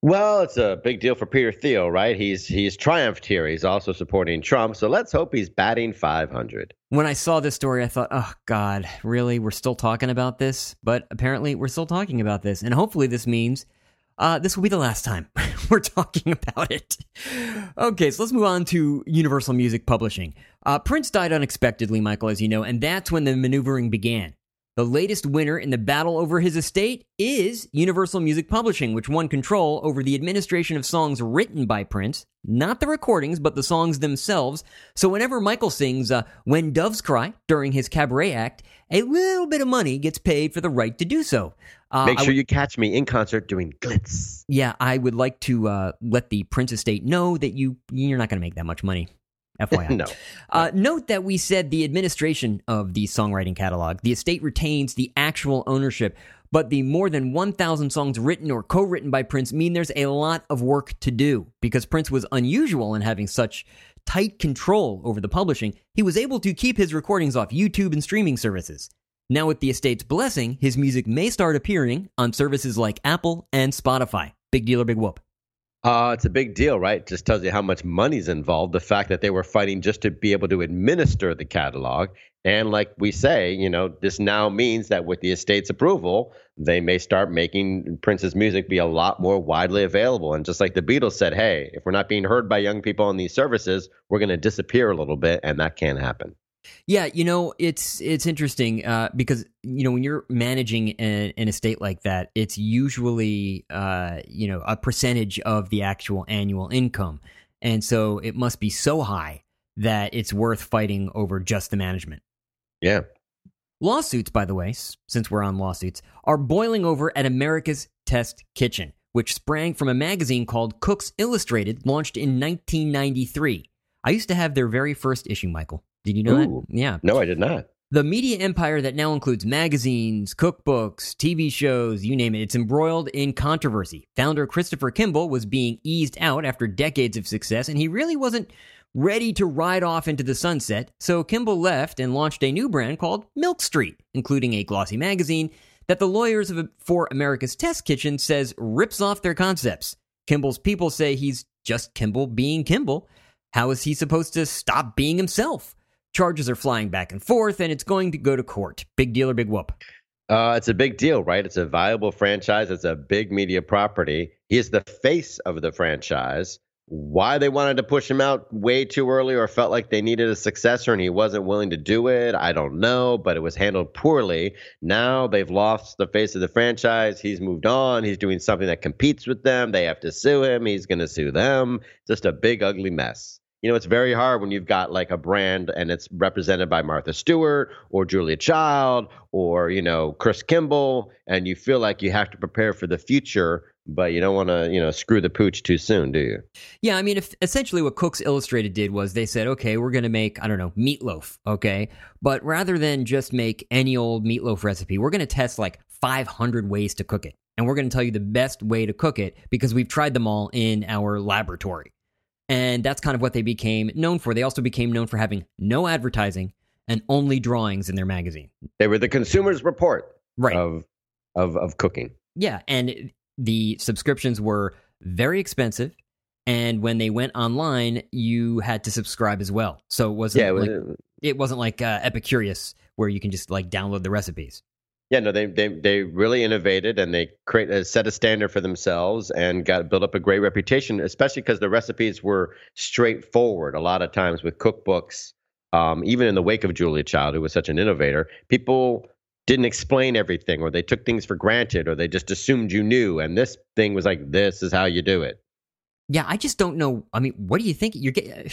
Well, it's a big deal for Peter Thiel, right? He's he's triumphed here. He's also supporting Trump, so let's hope he's batting five hundred. When I saw this story, I thought, oh, God, really? We're still talking about this? But apparently we're still talking about this, and hopefully this means uh, this will be the last time we're talking about it. Okay, so let's move on to Universal Music Publishing. Uh, Prince died unexpectedly, Michael, as you know, and that's when the maneuvering began. The latest winner in the battle over his estate is Universal Music Publishing, which won control over the administration of songs written by Prince, not the recordings, but the songs themselves. So whenever Michael sings uh, When Doves Cry during his cabaret act, a little bit of money gets paid for the right to do so. Uh, Make sure w- you catch me in concert doing glitz. Yeah, I would like to uh, let the Prince estate know that you, you're not going to make that much money. F Y I. No. Uh, note that we said the administration of the songwriting catalog. The estate retains the actual ownership, but the more than one thousand songs written or co-written by Prince mean there's a lot of work to do. Because Prince was unusual in having such tight control over the publishing, he was able to keep his recordings off YouTube and streaming services. Now with the estate's blessing, his music may start appearing on services like Apple and Spotify. Big deal or big whoop? Uh, it's a big deal, right? Just tells you how much money's involved. The fact that they were fighting just to be able to administer the catalog. And like we say, you know, this now means that with the estate's approval, they may start making Prince's music be a lot more widely available. And just like the Beatles said, hey, if we're not being heard by young people on these services, we're going to disappear a little bit. And that can't happen. Yeah, you know, it's it's interesting uh, because, you know, when you're managing an, an estate like that, it's usually, uh, you know, a percentage of the actual annual income. And so it must be so high that it's worth fighting over just the management. Yeah. Lawsuits, by the way, s- since we're on lawsuits, are boiling over at America's Test Kitchen, which sprang from a magazine called Cooks Illustrated, launched in nineteen ninety-three. I used to have their very first issue, Michael. Did you know Ooh. that? Yeah. No, I did not. The media empire that now includes magazines, cookbooks, T V shows, you name it, it's embroiled in controversy. Founder Christopher Kimball was being eased out after decades of success, and he really wasn't ready to ride off into the sunset, so Kimball left and launched a new brand called Milk Street, including a glossy magazine that the lawyers of, for America's Test Kitchen says rips off their concepts. Kimball's people say he's just Kimball being Kimball. How is he supposed to stop being himself? Charges are flying back and forth, and it's going to go to court. Big deal or big whoop? Uh, it's a big deal, right? It's a viable franchise. It's a big media property. He is the face of the franchise. Why they wanted to push him out way too early or felt like they needed a successor and he wasn't willing to do it, I don't know, but it was handled poorly. Now they've lost the face of the franchise. He's moved on. He's doing something that competes with them. They have to sue him. He's going to sue them. Just a big, ugly mess. You know, it's very hard when you've got like a brand and it's represented by Martha Stewart or Julia Child or, you know, Chris Kimball, and you feel like you have to prepare for the future, but you don't want to, you know, screw the pooch too soon, do you? Yeah, I mean, if, essentially what Cooks Illustrated did was they said, okay, we're going to make, I don't know, meatloaf, okay? But rather than just make any old meatloaf recipe, we're going to test like five hundred ways to cook it. And we're going to tell you the best way to cook it because we've tried them all in our laboratory. And that's kind of what they became known for. They also became known for having no advertising and only drawings in their magazine. They were the Consumer's Report Right. of of of cooking. Yeah, and the subscriptions were very expensive. And when they went online, you had to subscribe as well. So it wasn't Yeah, it was, like, it wasn't like uh, Epicurious where you can just like download the recipes. Yeah, no, they they they really innovated and they create uh, set a standard for themselves and got built up a great reputation, especially because the recipes were straightforward. A lot of times with cookbooks, um, even in the wake of Julia Child, who was such an innovator, people didn't explain everything, or they took things for granted, or they just assumed you knew. And this thing was like, this is how you do it. Yeah, I just don't know. I mean, what do you think? You're getting,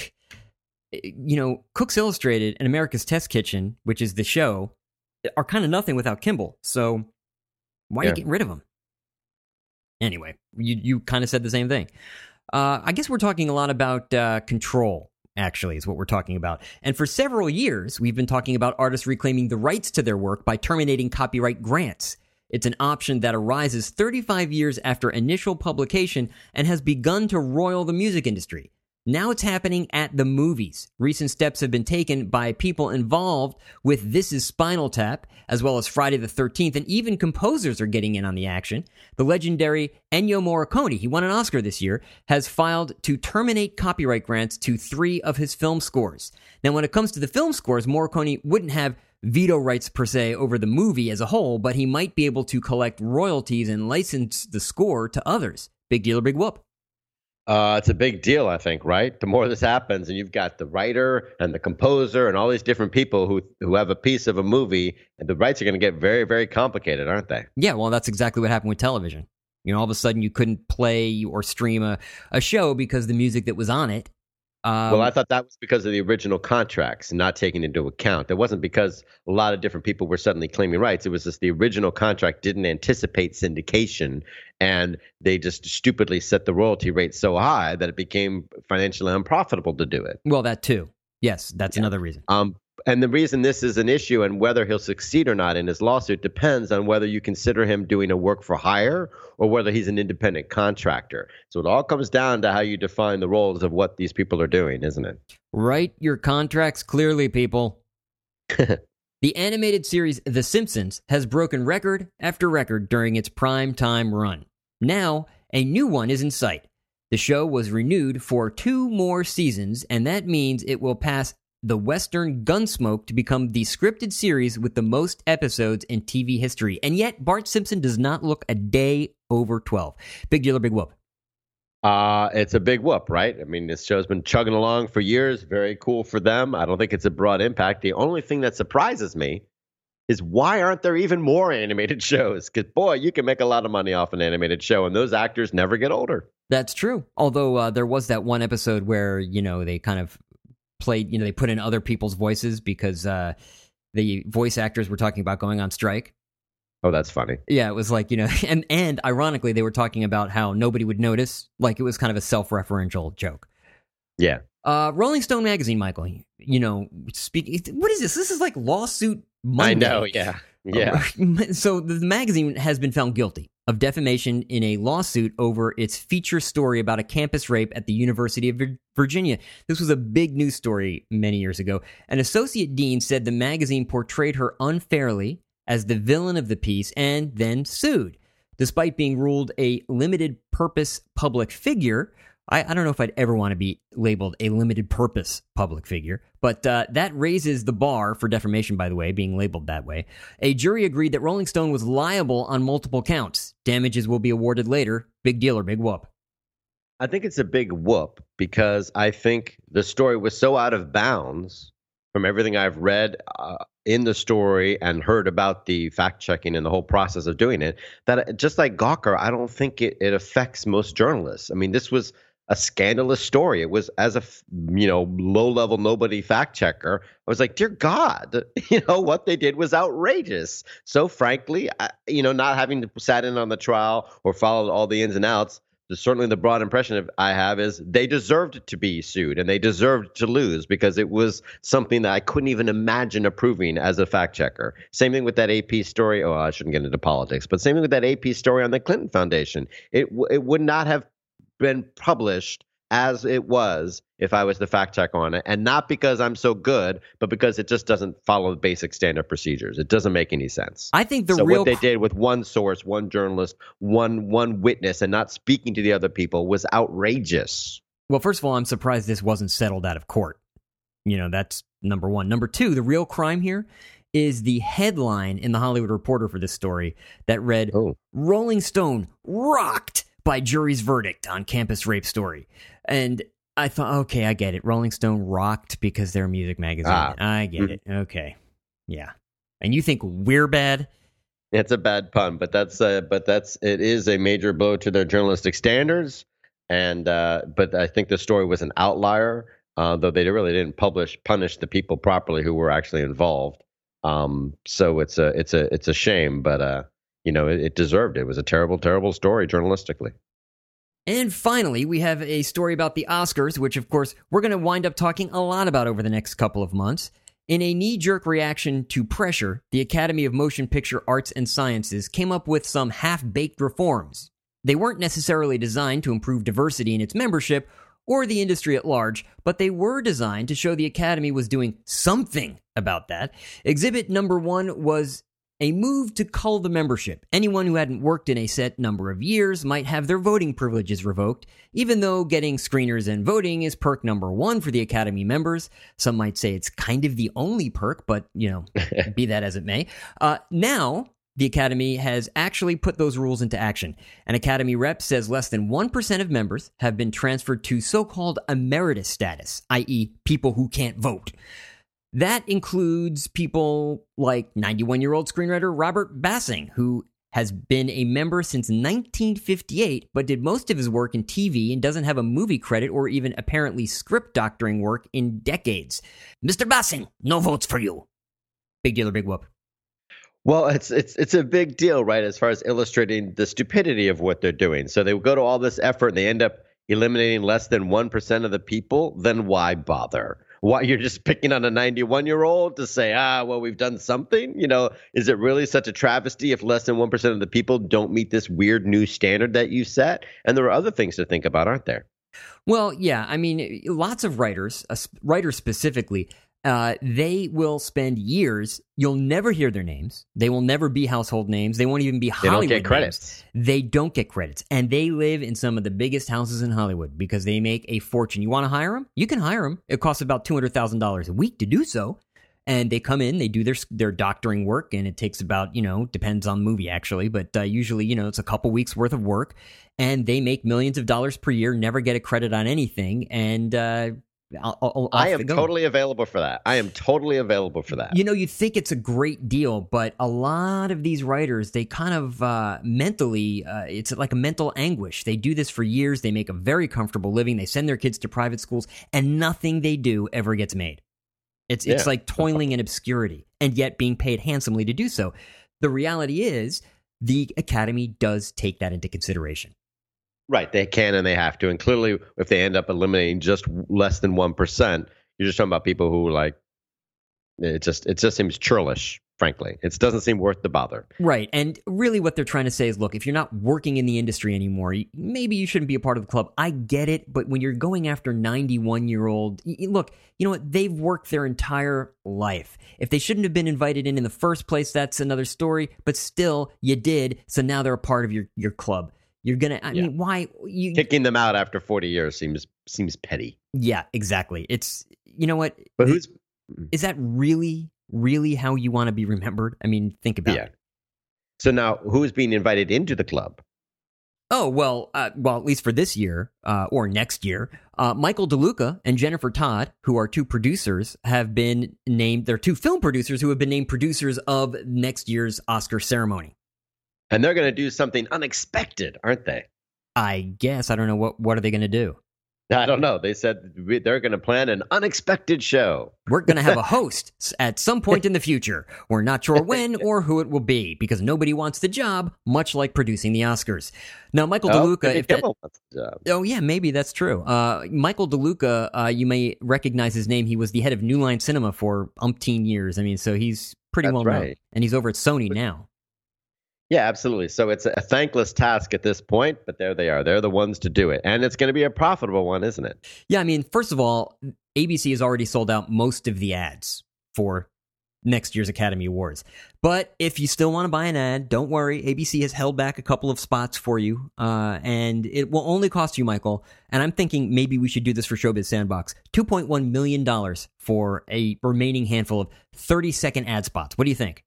you know, Cooks Illustrated and America's Test Kitchen, which is the show, are kind of nothing without Kimball. So why are Yeah. you getting rid of him? Anyway, you you kind of said the same thing. Uh, I guess we're talking a lot about uh, control, actually, is what we're talking about. And for several years, we've been talking about artists reclaiming the rights to their work by terminating copyright grants. It's an option that arises thirty-five years after initial publication and has begun to roil the music industry. Now it's happening at the movies. Recent steps have been taken by people involved with This Is Spinal Tap, as well as Friday the thirteenth, and even composers are getting in on the action. The legendary Ennio Morricone, he won an Oscar this year, has filed to terminate copyright grants to three of his film scores. Now, when it comes to the film scores, Morricone wouldn't have veto rights per se over the movie as a whole, but he might be able to collect royalties and license the score to others. Big deal or big whoop? Uh, it's a big deal, I think, right? The more this happens, and you've got the writer and the composer and all these different people who who have a piece of a movie, and the rights are going to get very, very complicated, aren't they? Yeah, well, that's exactly what happened with television. You know, all of a sudden you couldn't play or stream a, a show because the music that was on it. Um, well, I thought that was because of the original contracts not taking into account. It wasn't because a lot of different people were suddenly claiming rights. It was just the original contract didn't anticipate syndication, and they just stupidly set the royalty rate so high that it became financially unprofitable to do it. Well, that too. Yes, that's yeah. another reason. Um, and the reason this is an issue and whether he'll succeed or not in his lawsuit depends on whether you consider him doing a work for hire or whether he's an independent contractor. So it all comes down to how you define the roles of what these people are doing, isn't it? Write your contracts clearly, people. The animated series The Simpsons has broken record after record during its prime time run. Now, a new one is in sight. The show was renewed for two more seasons, and that means it will pass the Western Gunsmoke to become the scripted series with the most episodes in T V history. And yet, Bart Simpson does not look a day over twelve. Big deal or big whoop? Uh, it's a big whoop, right? I mean, this show's been chugging along for years. Very cool for them. I don't think it's a broad impact. The only thing that surprises me is why aren't there even more animated shows? Because, boy, you can make a lot of money off an animated show, and those actors never get older. That's true. Although uh, there was that one episode where, you know, they kind of played, you know, they put in other people's voices because uh, the voice actors were talking about going on strike. Oh, that's funny. Yeah, it was like, you know, and, and ironically, they were talking about how nobody would notice. Like, it was kind of a self-referential joke. Yeah. Uh, Rolling Stone magazine, Michael, you know, speak, what is this? This is like lawsuit Monday. I know, yeah. Yeah. So the magazine has been found guilty of defamation in a lawsuit over its feature story about a campus rape at the University of Virginia. This was a big news story many years ago. An associate dean said the magazine portrayed her unfairly as the villain of the piece and then sued. Despite being ruled a limited purpose public figure, I, I don't know if I'd ever want to be labeled a limited purpose public figure, but uh, that raises the bar for defamation, by the way, being labeled that way. A jury agreed that Rolling Stone was liable on multiple counts. Damages will be awarded later. Big deal or big whoop? I think it's a big whoop because I think the story was so out of bounds from everything I've read uh, in the story and heard about the fact-checking and the whole process of doing it, that just like Gawker, I don't think it, it affects most journalists. I mean, this was a scandalous story. It was, as a, you know, low-level nobody fact-checker, I was like, dear God, you know, what they did was outrageous. So frankly, I, you know, not having sat in on the trial or followed all the ins and outs, certainly the broad impression I have is they deserved to be sued and they deserved to lose because it was something that I couldn't even imagine approving as a fact checker. Same thing with that A P story. Oh, I shouldn't get into politics, but same thing with that A P story on the Clinton Foundation. It it would not have been published as it was if I was the fact checker on it, and not because I'm so good, but because it just doesn't follow the basic standard procedures. It doesn't make any sense. I think the so real what they did with one source, one journalist, one one witness, and not speaking to the other people was outrageous. Well, first of all, I'm surprised this wasn't settled out of court. You know, that's number one. Number two, the real crime here is the headline in the Hollywood Reporter for this story that read, oh. Rolling Stone rocked by jury's verdict on campus rape story. And I thought, okay, I get it. Rolling Stone rocked because they're a music magazine. Ah. I get mm-hmm. it. Okay. Yeah. And you think we're bad? It's a bad pun, but that's uh, but that's it is a major blow to their journalistic standards. And uh, but I think the story was an outlier, uh, though they really didn't publish punish the people properly who were actually involved. Um, so it's a it's a it's a shame, but uh, you know, it, it deserved it. It was a terrible, terrible story journalistically. And finally, we have a story about the Oscars, which, of course, we're going to wind up talking a lot about over the next couple of months. In a knee-jerk reaction to pressure, the Academy of Motion Picture Arts and Sciences came up with some half-baked reforms. They weren't necessarily designed to improve diversity in its membership or the industry at large, but they were designed to show the Academy was doing something about that. Exhibit number one was a move to cull the membership. Anyone who hadn't worked in a set number of years might have their voting privileges revoked, even though getting screeners and voting is perk number one for the Academy members. Some might say it's kind of the only perk, but, you know, be that as it may. Uh, now, the Academy has actually put those rules into action. An Academy rep says less than one percent of members have been transferred to so-called emeritus status, that is people who can't vote. That includes people like ninety-one-year-old screenwriter Robert Bassing, who has been a member since nineteen fifty-eight, but did most of his work in T V and doesn't have a movie credit or even apparently script doctoring work in decades. Mister Bassing, no votes for you. Big deal or big whoop? Well, it's it's it's a big deal, right, as far as illustrating the stupidity of what they're doing. So they go to all this effort and they end up eliminating less than one percent of the people. Then why bother? Why, you're just picking on a ninety-one-year-old to say, ah, well, we've done something? You know, is it really such a travesty if less than one percent of the people don't meet this weird new standard that you set? And there are other things to think about, aren't there? Well, yeah. I mean, lots of writers, uh, writers specifically, uh, they will spend years. You'll never hear their names. They will never be household names. They won't even be Hollywood They don't get credits. Names. They don't get credits. And they live in some of the biggest houses in Hollywood because they make a fortune. You want to hire them? You can hire them. It costs about two hundred thousand dollars a week to do so. And they come in, they do their their doctoring work, and it takes about, you know, depends on the movie actually, but uh, usually, you know, it's a couple weeks worth of work. And they make millions of dollars per year, never get a credit on anything. And uh I'll, I'll, I am totally available for that. I am totally available for that. You know, you think it's a great deal, but a lot of these writers, they kind of uh, mentally, uh, it's like a mental anguish. They do this for years. They make a very comfortable living. They send their kids to private schools, and nothing they do ever gets made. It's it's Yeah. like toiling in obscurity, and yet being paid handsomely to do so. The reality is, the Academy does take that into consideration. Right, they can and they have to. And clearly, if they end up eliminating just less than one percent, you're just talking about people who, like, it just it just seems churlish, frankly. It doesn't seem worth the bother. Right. And really what they're trying to say is, look, if you're not working in the industry anymore, you- maybe you shouldn't be a part of the club. I get it. But when you're going after ninety-one-year-old, y- y- look, you know what? They've worked their entire life. If they shouldn't have been invited in in the first place, that's another story. But still, you did. So now they're a part of your, your club. You're going to, I Yeah. mean, why? You, Kicking them out after forty years seems seems petty. yeah, exactly. It's, you know what? But who's Is that really, really how you want to be remembered? I mean, think about yeah? it. So now, who's being invited into the club? Oh, well, uh, well, at least for this year uh, or next year, uh, Michael DeLuca and Jennifer Todd, who are two producers, have been named, they're two film producers who have been named producers of next year's Oscar ceremony. And they're going to do something unexpected, aren't they? I guess. I don't know. What, what are they going to do? I don't know. They said we- they're going to plan an unexpected show. We're going to have a host s- at some point in the future. We're not sure when or who it will be because nobody wants the job, much like producing the Oscars. Now, Michael Oh, DeLuca, Jimmy if that, Kimmel wants the job. oh yeah, maybe that's true. Uh, Michael DeLuca, uh, you may recognize his name. He was the head of New Line Cinema for umpteen years. I mean, so he's pretty That's well known, right. and he's over at Sony now. Yeah, absolutely. So it's a thankless task at this point, but there they are. They're the ones to do it. And it's going to be a profitable one, isn't it? Yeah, I mean, first of all, A B C has already sold out most of the ads for next year's Academy Awards. But if you still want to buy an ad, don't worry. A B C has held back a couple of spots for you, uh, and it will only cost you, Michael, and I'm thinking maybe we should do this for Showbiz Sandbox, two point one million dollars for a remaining handful of thirty-second ad spots. What do you think?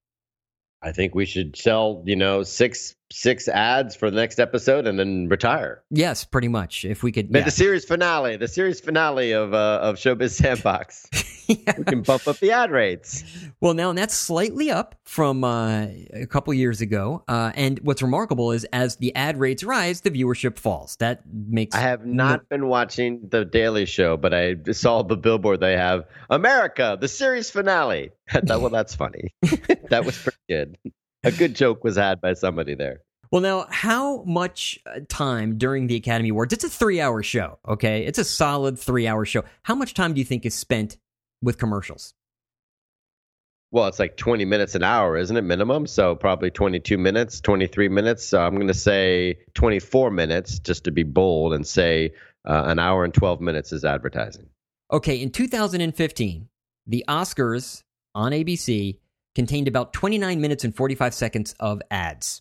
I think we should sell, you know, six six ads for the next episode and then retire. Yes, pretty much. If we could, But yeah. the series finale, the series finale of uh, of Showbiz Sandbox. Yeah. We can bump up the ad rates. Well, now that's slightly up from uh, a couple years ago. Uh, and what's remarkable is as the ad rates rise, the viewership falls. That makes I have not been watching The Daily Show, but I saw the billboard they have. America, the series finale. I thought, well, that's funny. That was pretty good. A good joke was had by somebody there. Well, now, how much uh, time during the Academy Awards? It's a three-hour show, okay? It's a solid three-hour show. How much time do you think is spent with commercials? Well, it's like twenty minutes an hour, isn't it, minimum? So probably twenty-two minutes, twenty-three minutes. So I'm going to say twenty-four minutes just to be bold and say uh, an hour and twelve minutes is advertising. Okay, in two thousand fifteen, the Oscars on A B C contained about twenty-nine minutes and forty-five seconds of ads.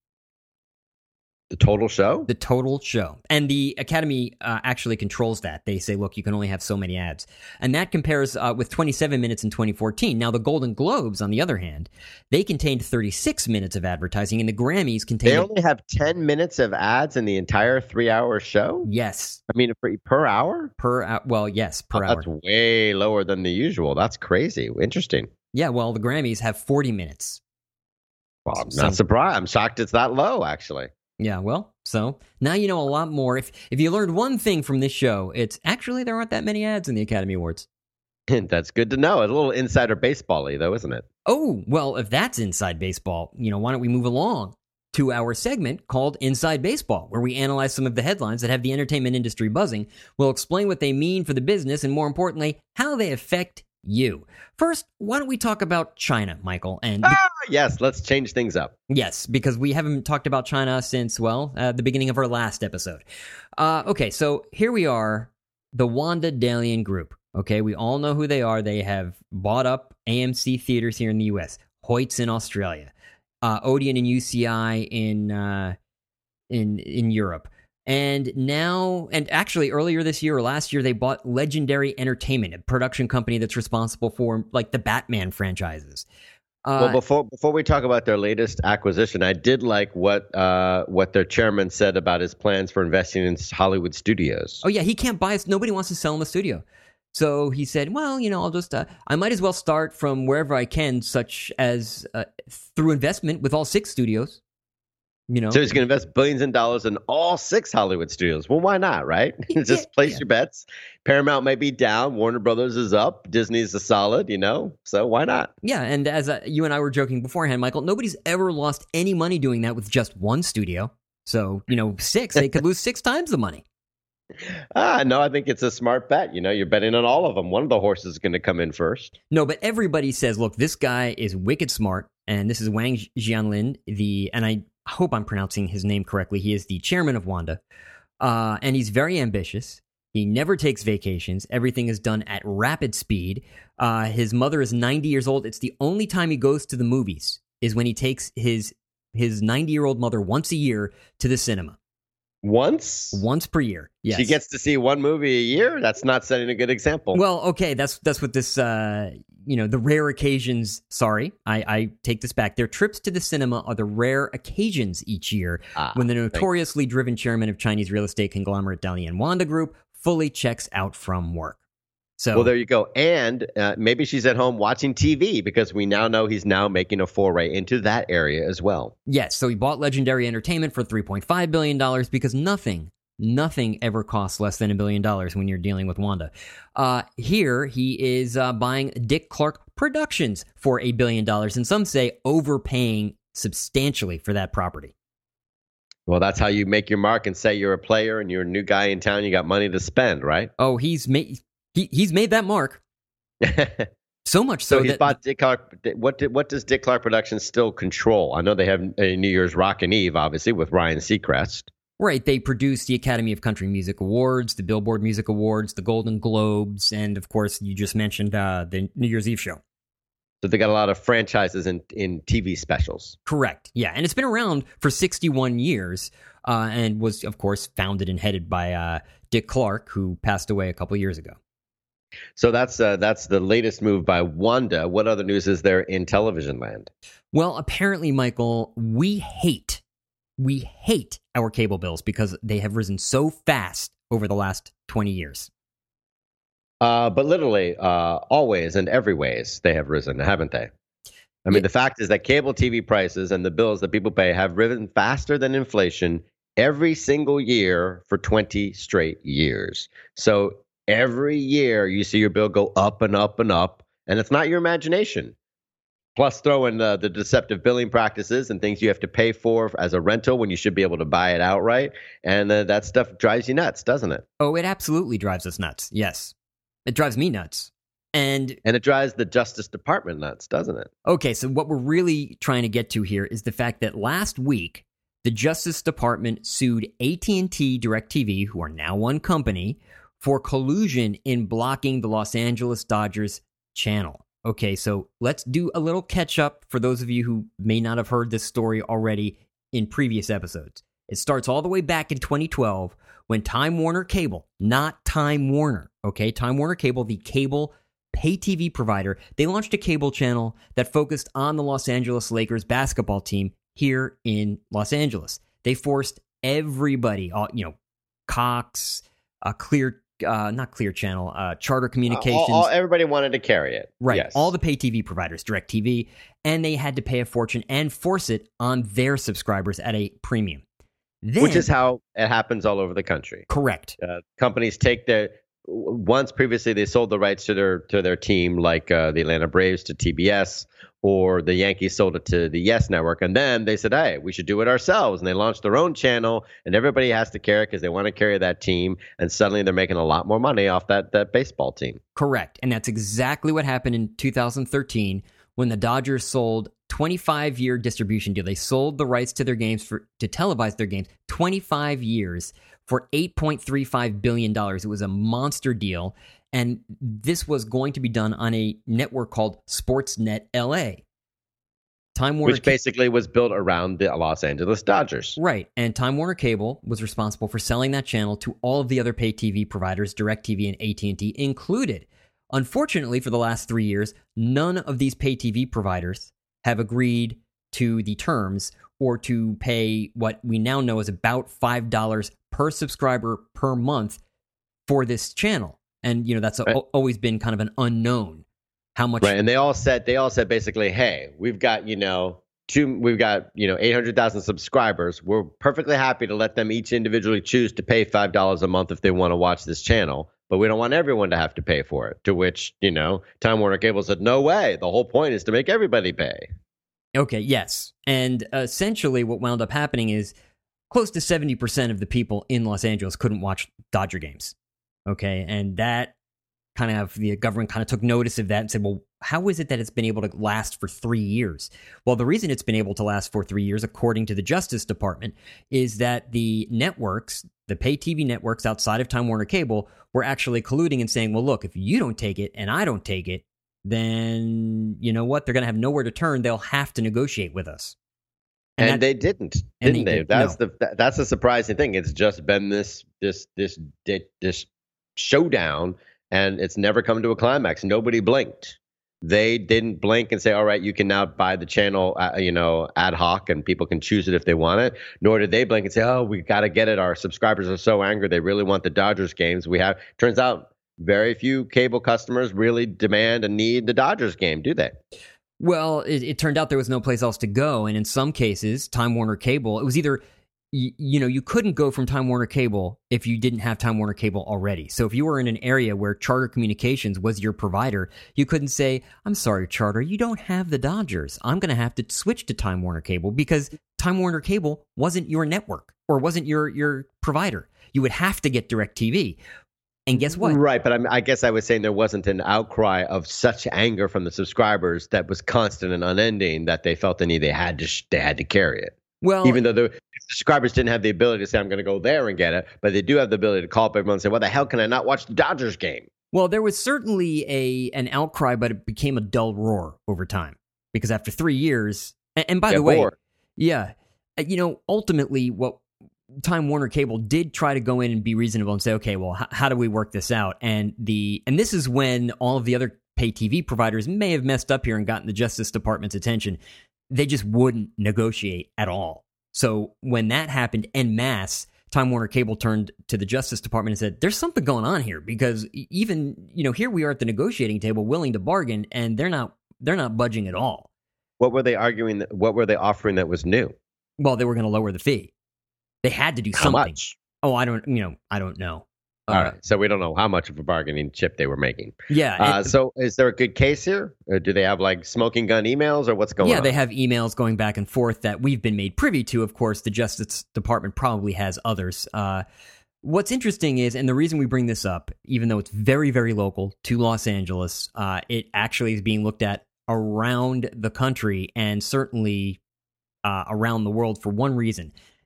The total show? The total show. And the Academy uh, actually controls that. They say, look, you can only have so many ads. And that compares uh, with twenty-seven minutes in twenty fourteen. Now, the Golden Globes, on the other hand, they contained thirty-six minutes of advertising, and the Grammys contained... They only have ten minutes of ads in the entire three-hour show? Yes. I mean, per, per hour? Per hour. Well, yes, per oh, hour. That's way lower than the usual. That's crazy. Interesting. Yeah, well, the Grammys have forty minutes. Well, I'm So- not surprised. I'm shocked it's that low, actually. Yeah, well, so now you know a lot more. If if you learned one thing from this show, it's actually there aren't that many ads in the Academy Awards. That's good to know. It's a little insider baseball-y, though, isn't it? Oh, well, if that's inside baseball, you know, why don't we move along to our segment called Inside Baseball, where we analyze some of the headlines that have the entertainment industry buzzing. We'll explain what they mean for the business and, more importantly, how they affect you. First, why don't we talk about China, Michael? And Ah, yes, let's change things up. yes, because we haven't talked about China since, well, uh, the beginning of our last episode. Uh, okay, so here we are, the Wanda Dalian Group. Okay, we all know who they are. They have bought up A M C theaters here in the U S, Hoyts in Australia, uh, Odeon and U C I in uh, in in Europe. And now, and actually earlier this year or last year, they bought Legendary Entertainment, a production company that's responsible for like the Batman franchises. Uh, Well, before before we talk about their latest acquisition, I did like what uh, what their chairman said about his plans for investing in Hollywood studios. oh yeah, he can't buy us. Nobody wants to sell him a studio. So he said, well, you know, I'll just, uh, I might as well start from wherever I can, such as uh, through investment with all six studios. You know, So he's going to invest billions in dollars in all six Hollywood studios. Well, why not, right? Yeah, Just place yeah. your bets. Paramount may be down. Warner Brothers is up. Disney's a solid, you know? So why not? yeah. And as uh, you and I were joking beforehand, Michael, nobody's ever lost any money doing that with just one studio. So, you know, six, they could lose six times the money. Ah, no, I think it's a smart bet. You know, you're betting on all of them. One of the horses is going to come in first. No, but everybody says, look, this guy is wicked smart. And this is Wang Jianlin, the, and I hope I'm pronouncing his name correctly. He is the chairman of Wanda. Uh, and he's very ambitious. He never takes vacations. Everything is done at rapid speed. Uh, his mother is ninety years old. It's the only time he goes to the movies is when he takes his his ninety-year-old mother once a year to the cinema. Once? Once per year. Yes. She gets to see one movie a year? That's not setting a good example. Well, okay, that's that's what this, uh, you know, the rare occasions, sorry, I, I take this back. Their trips to the cinema are the rare occasions each year Ah, when the thank- notoriously driven chairman of Chinese real estate conglomerate Dalian Wanda Group fully checks out from work. So, Well, there you go. And uh, maybe she's at home watching T V because we now know he's now making a foray into that area as well. yes, so he bought Legendary Entertainment for three point five billion dollars because nothing, nothing ever costs less than a billion dollars when you're dealing with Wanda. Uh, here, he is uh, buying Dick Clark Productions for a billion dollars, and some say overpaying substantially for that property. Well, that's how you make your mark and say you're a player and you're a new guy in town. You got money to spend, right? Oh, he's made he, he's made that mark so much so, So he's that bought Dick Clark. What did, what does Dick Clark Productions still control? I know they have a New Year's Rockin' Eve, obviously, with Ryan Seacrest. right, they produce the Academy of Country Music Awards, the Billboard Music Awards, the Golden Globes, and of course, you just mentioned uh, the New Year's Eve show. So they got a lot of franchises in, in T V specials. Correct. Yeah, and it's been around for sixty-one years, uh, and was, of course, founded and headed by uh, Dick Clark, who passed away a couple years ago. So that's uh, that's the latest move by Wanda. What other news is there in television land? Well, apparently, Michael, we hate, we hate our cable bills because they have risen so fast over the last twenty years. Uh, but literally, uh, always and every ways they have risen, haven't they? I mean, Yeah. the fact is that cable T V prices and the bills that people pay have risen faster than inflation every single year for twenty straight years. So every year you see your bill go up and up and up, and it's not your imagination. Plus, throw in uh, the deceptive billing practices and things you have to pay for as a rental when you should be able to buy it outright. And uh, that stuff drives you nuts, doesn't it? Oh, it absolutely drives us nuts. Yes. It drives me nuts. And And it drives the Justice Department nuts, doesn't it? okay, so what we're really trying to get to here is the fact that last week, the Justice Department sued A T and T DirecTV, who are now one company, for collusion in blocking the Los Angeles Dodgers channel. Okay, so let's do a little catch up for those of you who may not have heard this story already in previous episodes. It starts all the way back in twenty twelve when Time Warner Cable, not Time Warner, okay, Time Warner Cable, the cable pay T V provider, they launched a cable channel that focused on the Los Angeles Lakers basketball team here in Los Angeles. They forced everybody, all, you know, Cox, uh, Clear, uh, not Clear Channel, uh, Charter Communications. All, all, everybody wanted to carry it. Right. Yes. All the pay T V providers, DirecTV, and they had to pay a fortune and force it on their subscribers at a premium. Then, Which is how it happens all over the country. Correct. Uh, companies take their once previously they sold the rights to their to their team, like uh, the Atlanta Braves to T B S, or the Yankees sold it to the Yes Network, and then they said, "Hey, we should do it ourselves," and they launched their own channel, and everybody has to carry it because they want to carry that team, and suddenly they're making a lot more money off that that baseball team. Correct, and that's exactly what happened in two thousand thirteen when the Dodgers sold twenty-five year distribution deal. They sold the rights to their games for to televise their games twenty-five years for eight point three five billion dollars. It was a monster deal, and this was going to be done on a network called Sportsnet L A. Time Warner, which basically was built around the Los Angeles Dodgers. Right, and Time Warner Cable was responsible for selling that channel to all of the other pay T V providers, DirecTV and A T and T included. Unfortunately, for the last three years, none of these pay T V providers have agreed to the terms or to pay what we now know is about five dollars per subscriber per month for this channel. And, you know, that's a, right. always been kind of an unknown how much. Right. And they all said, they all said basically, hey, we've got, you know, two, we've got, you know, eight hundred thousand subscribers. We're perfectly happy to let them each individually choose to pay five dollars a month if they want to watch this channel. But we don't want everyone to have to pay for it. To which, you know, Time Warner Cable said, no way. The whole point is to make everybody pay. Okay, yes. And essentially what wound up happening is close to seventy percent of the people in Los Angeles couldn't watch Dodger games. Okay, and that kind of, the government kind of took notice of that and said, well, how is it that it's been able to last for three years? Well, the reason it's been able to last for three years, according to the Justice Department, is that the networks, the pay T V networks outside of Time Warner Cable, were actually colluding and saying, well, look, if you don't take it and I don't take it, then you know what? They're going to have nowhere to turn. They'll have to negotiate with us. And, and that, they didn't, didn't they? they? That's no. the that's the surprising thing. It's just been this this this this showdown, and it's never come to a climax. Nobody blinked. They didn't blink and say, "All right, you can now buy the channel, uh, you know, ad hoc, and people can choose it if they want it." Nor did they blink and say, "Oh, we got to get it. Our subscribers are so angry; they really want the Dodgers games." We have. Turns out, very few cable customers really demand and need the Dodgers game, do they? Well, it, it turned out there was no place else to go, and in some cases, Time Warner Cable, it was either, you, you know, you couldn't go from Time Warner Cable if you didn't have Time Warner Cable already. So if you were in an area where Charter Communications was your provider, you couldn't say, I'm sorry, Charter, you don't have the Dodgers. I'm going to have to switch to Time Warner Cable because Time Warner Cable wasn't your network or wasn't your, your provider. You would have to get DirecTV. And guess what? Right, but I'm, I guess I was saying there wasn't an outcry of such anger from the subscribers that was constant and unending that they felt the need they had to sh- they had to carry it. Well, even though the subscribers didn't have the ability to say I'm going to go there and get it, but they do have the ability to call up everyone and say, "What the hell can I not watch the Dodgers game?" Well, there was certainly a an outcry, but it became a dull roar over time because after three years, and, and by Get the way, bored. yeah, you know, ultimately what. Time Warner Cable did try to go in and be reasonable and say, okay, well, h- how do we work this out? And the and this is when all of the other pay T V providers may have messed up here and gotten the Justice Department's attention. They just wouldn't negotiate at all. So when that happened en masse, Time Warner Cable turned to the Justice Department and said, there's something going on here because even, you know, here we are at the negotiating table willing to bargain and they're not they're not budging at all. What were they arguing? That, what were they offering that was new? Well, they were going to lower the fee. They had to do How something. much? Oh, I don't, you know, I don't know. All uh, right. So we don't know how much of a bargaining chip they were making. Yeah. Uh, it, so is there a good case here? Or do they have like smoking gun emails or what's going yeah, on? they have emails going back and forth that we've been made privy to. Of course, the Justice Department probably has others. Uh, what's interesting is, and the reason we bring this up, even though it's very, very local to Los Angeles, uh, it actually is being looked at around the country and certainly uh, around the world for one reason.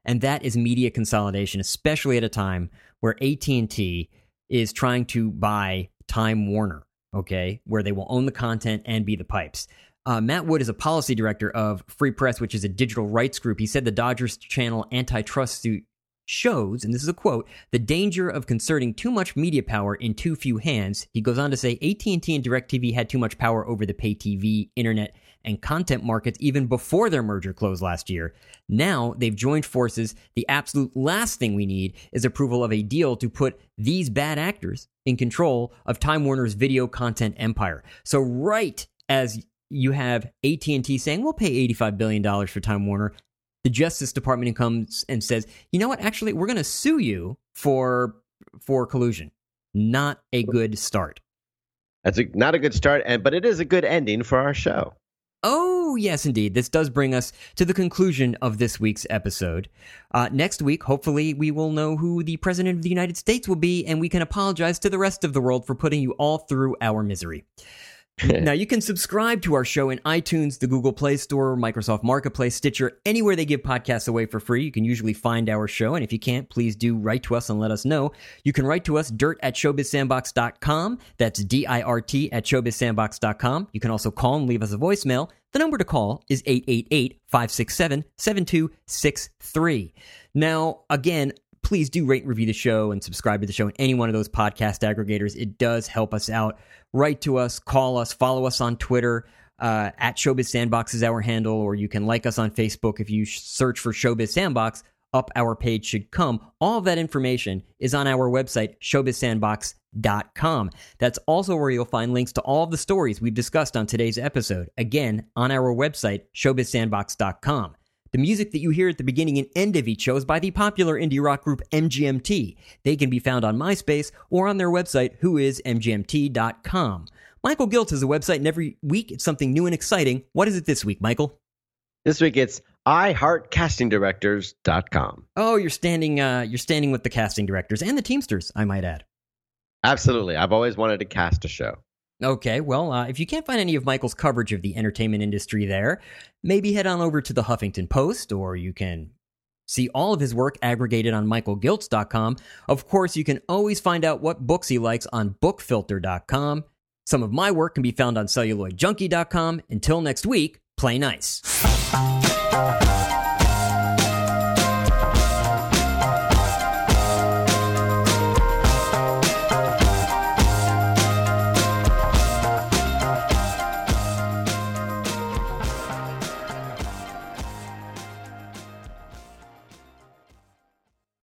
and that is media consolidation, especially at a time where A T and T is trying to buy Time Warner, okay, where they will own the content and be the pipes. Uh, Matt Wood is a policy director of Free Press, which is a digital rights group. He said the Dodgers Channel antitrust suit shows, and this is a quote, the danger of concerning too much media power in too few hands. He goes on to say A T and T and DirecTV had too much power over the pay T V, internet, and content markets even before their merger closed last year. Now they've joined forces. The absolute last thing we need is approval of a deal to put these bad actors in control of Time Warner's video content empire. So right as you have A T and T saying, we'll pay eighty-five billion dollars for Time Warner, the Justice Department comes and says, you know what, actually, we're going to sue you for for collusion. Not a good start. That's a, not a good start, and but it is a good ending for our show. Oh, yes, indeed. This does bring us to the conclusion of this week's episode. Uh, next week, hopefully, we will know who the President of the United States will be, and we can apologize to the rest of the world for putting you all through our misery. Now, you can subscribe to our show in iTunes, the Google Play Store, Microsoft Marketplace, Stitcher, anywhere they give podcasts away for free. You can usually find our show, and if you can't, please do write to us and let us know. You can write to us, dirt at showbiz sandbox dot com. That's D I R T at showbiz sandbox dot com. You can also call and leave us a voicemail. The number to call is eight eight eight, five six seven, seven two six three. Now, again, please do rate and review the show and subscribe to the show in any one of those podcast aggregators. It does help us out. Write to us, call us, follow us on Twitter. Uh, at Showbiz Sandbox is our handle, or you can like us on Facebook. If you search for Showbiz Sandbox, up our page should come. All of that information is on our website, showbiz sandbox dot com. That's also where you'll find links to all of the stories we've discussed on today's episode. Again, on our website, showbiz sandbox dot com. The music that you hear at the beginning and end of each show is by the popular indie rock group M G M T. They can be found on MySpace or on their website, who is m g m t dot com. Michael Gilt has a website, and every week it's something new and exciting. What is it this week, Michael? This week it's i heart casting directors dot com. Oh, you're standing, uh, you're standing with the casting directors and the Teamsters, I might add. Absolutely. I've always wanted to cast a show. Okay, well, uh, if you can't find any of Michael's coverage of the entertainment industry there, maybe head on over to the Huffington Post, or you can see all of his work aggregated on michael giltz dot com. Of course, you can always find out what books he likes on book filter dot com. Some of my work can be found on celluloid junkie dot com. Until next week, play nice.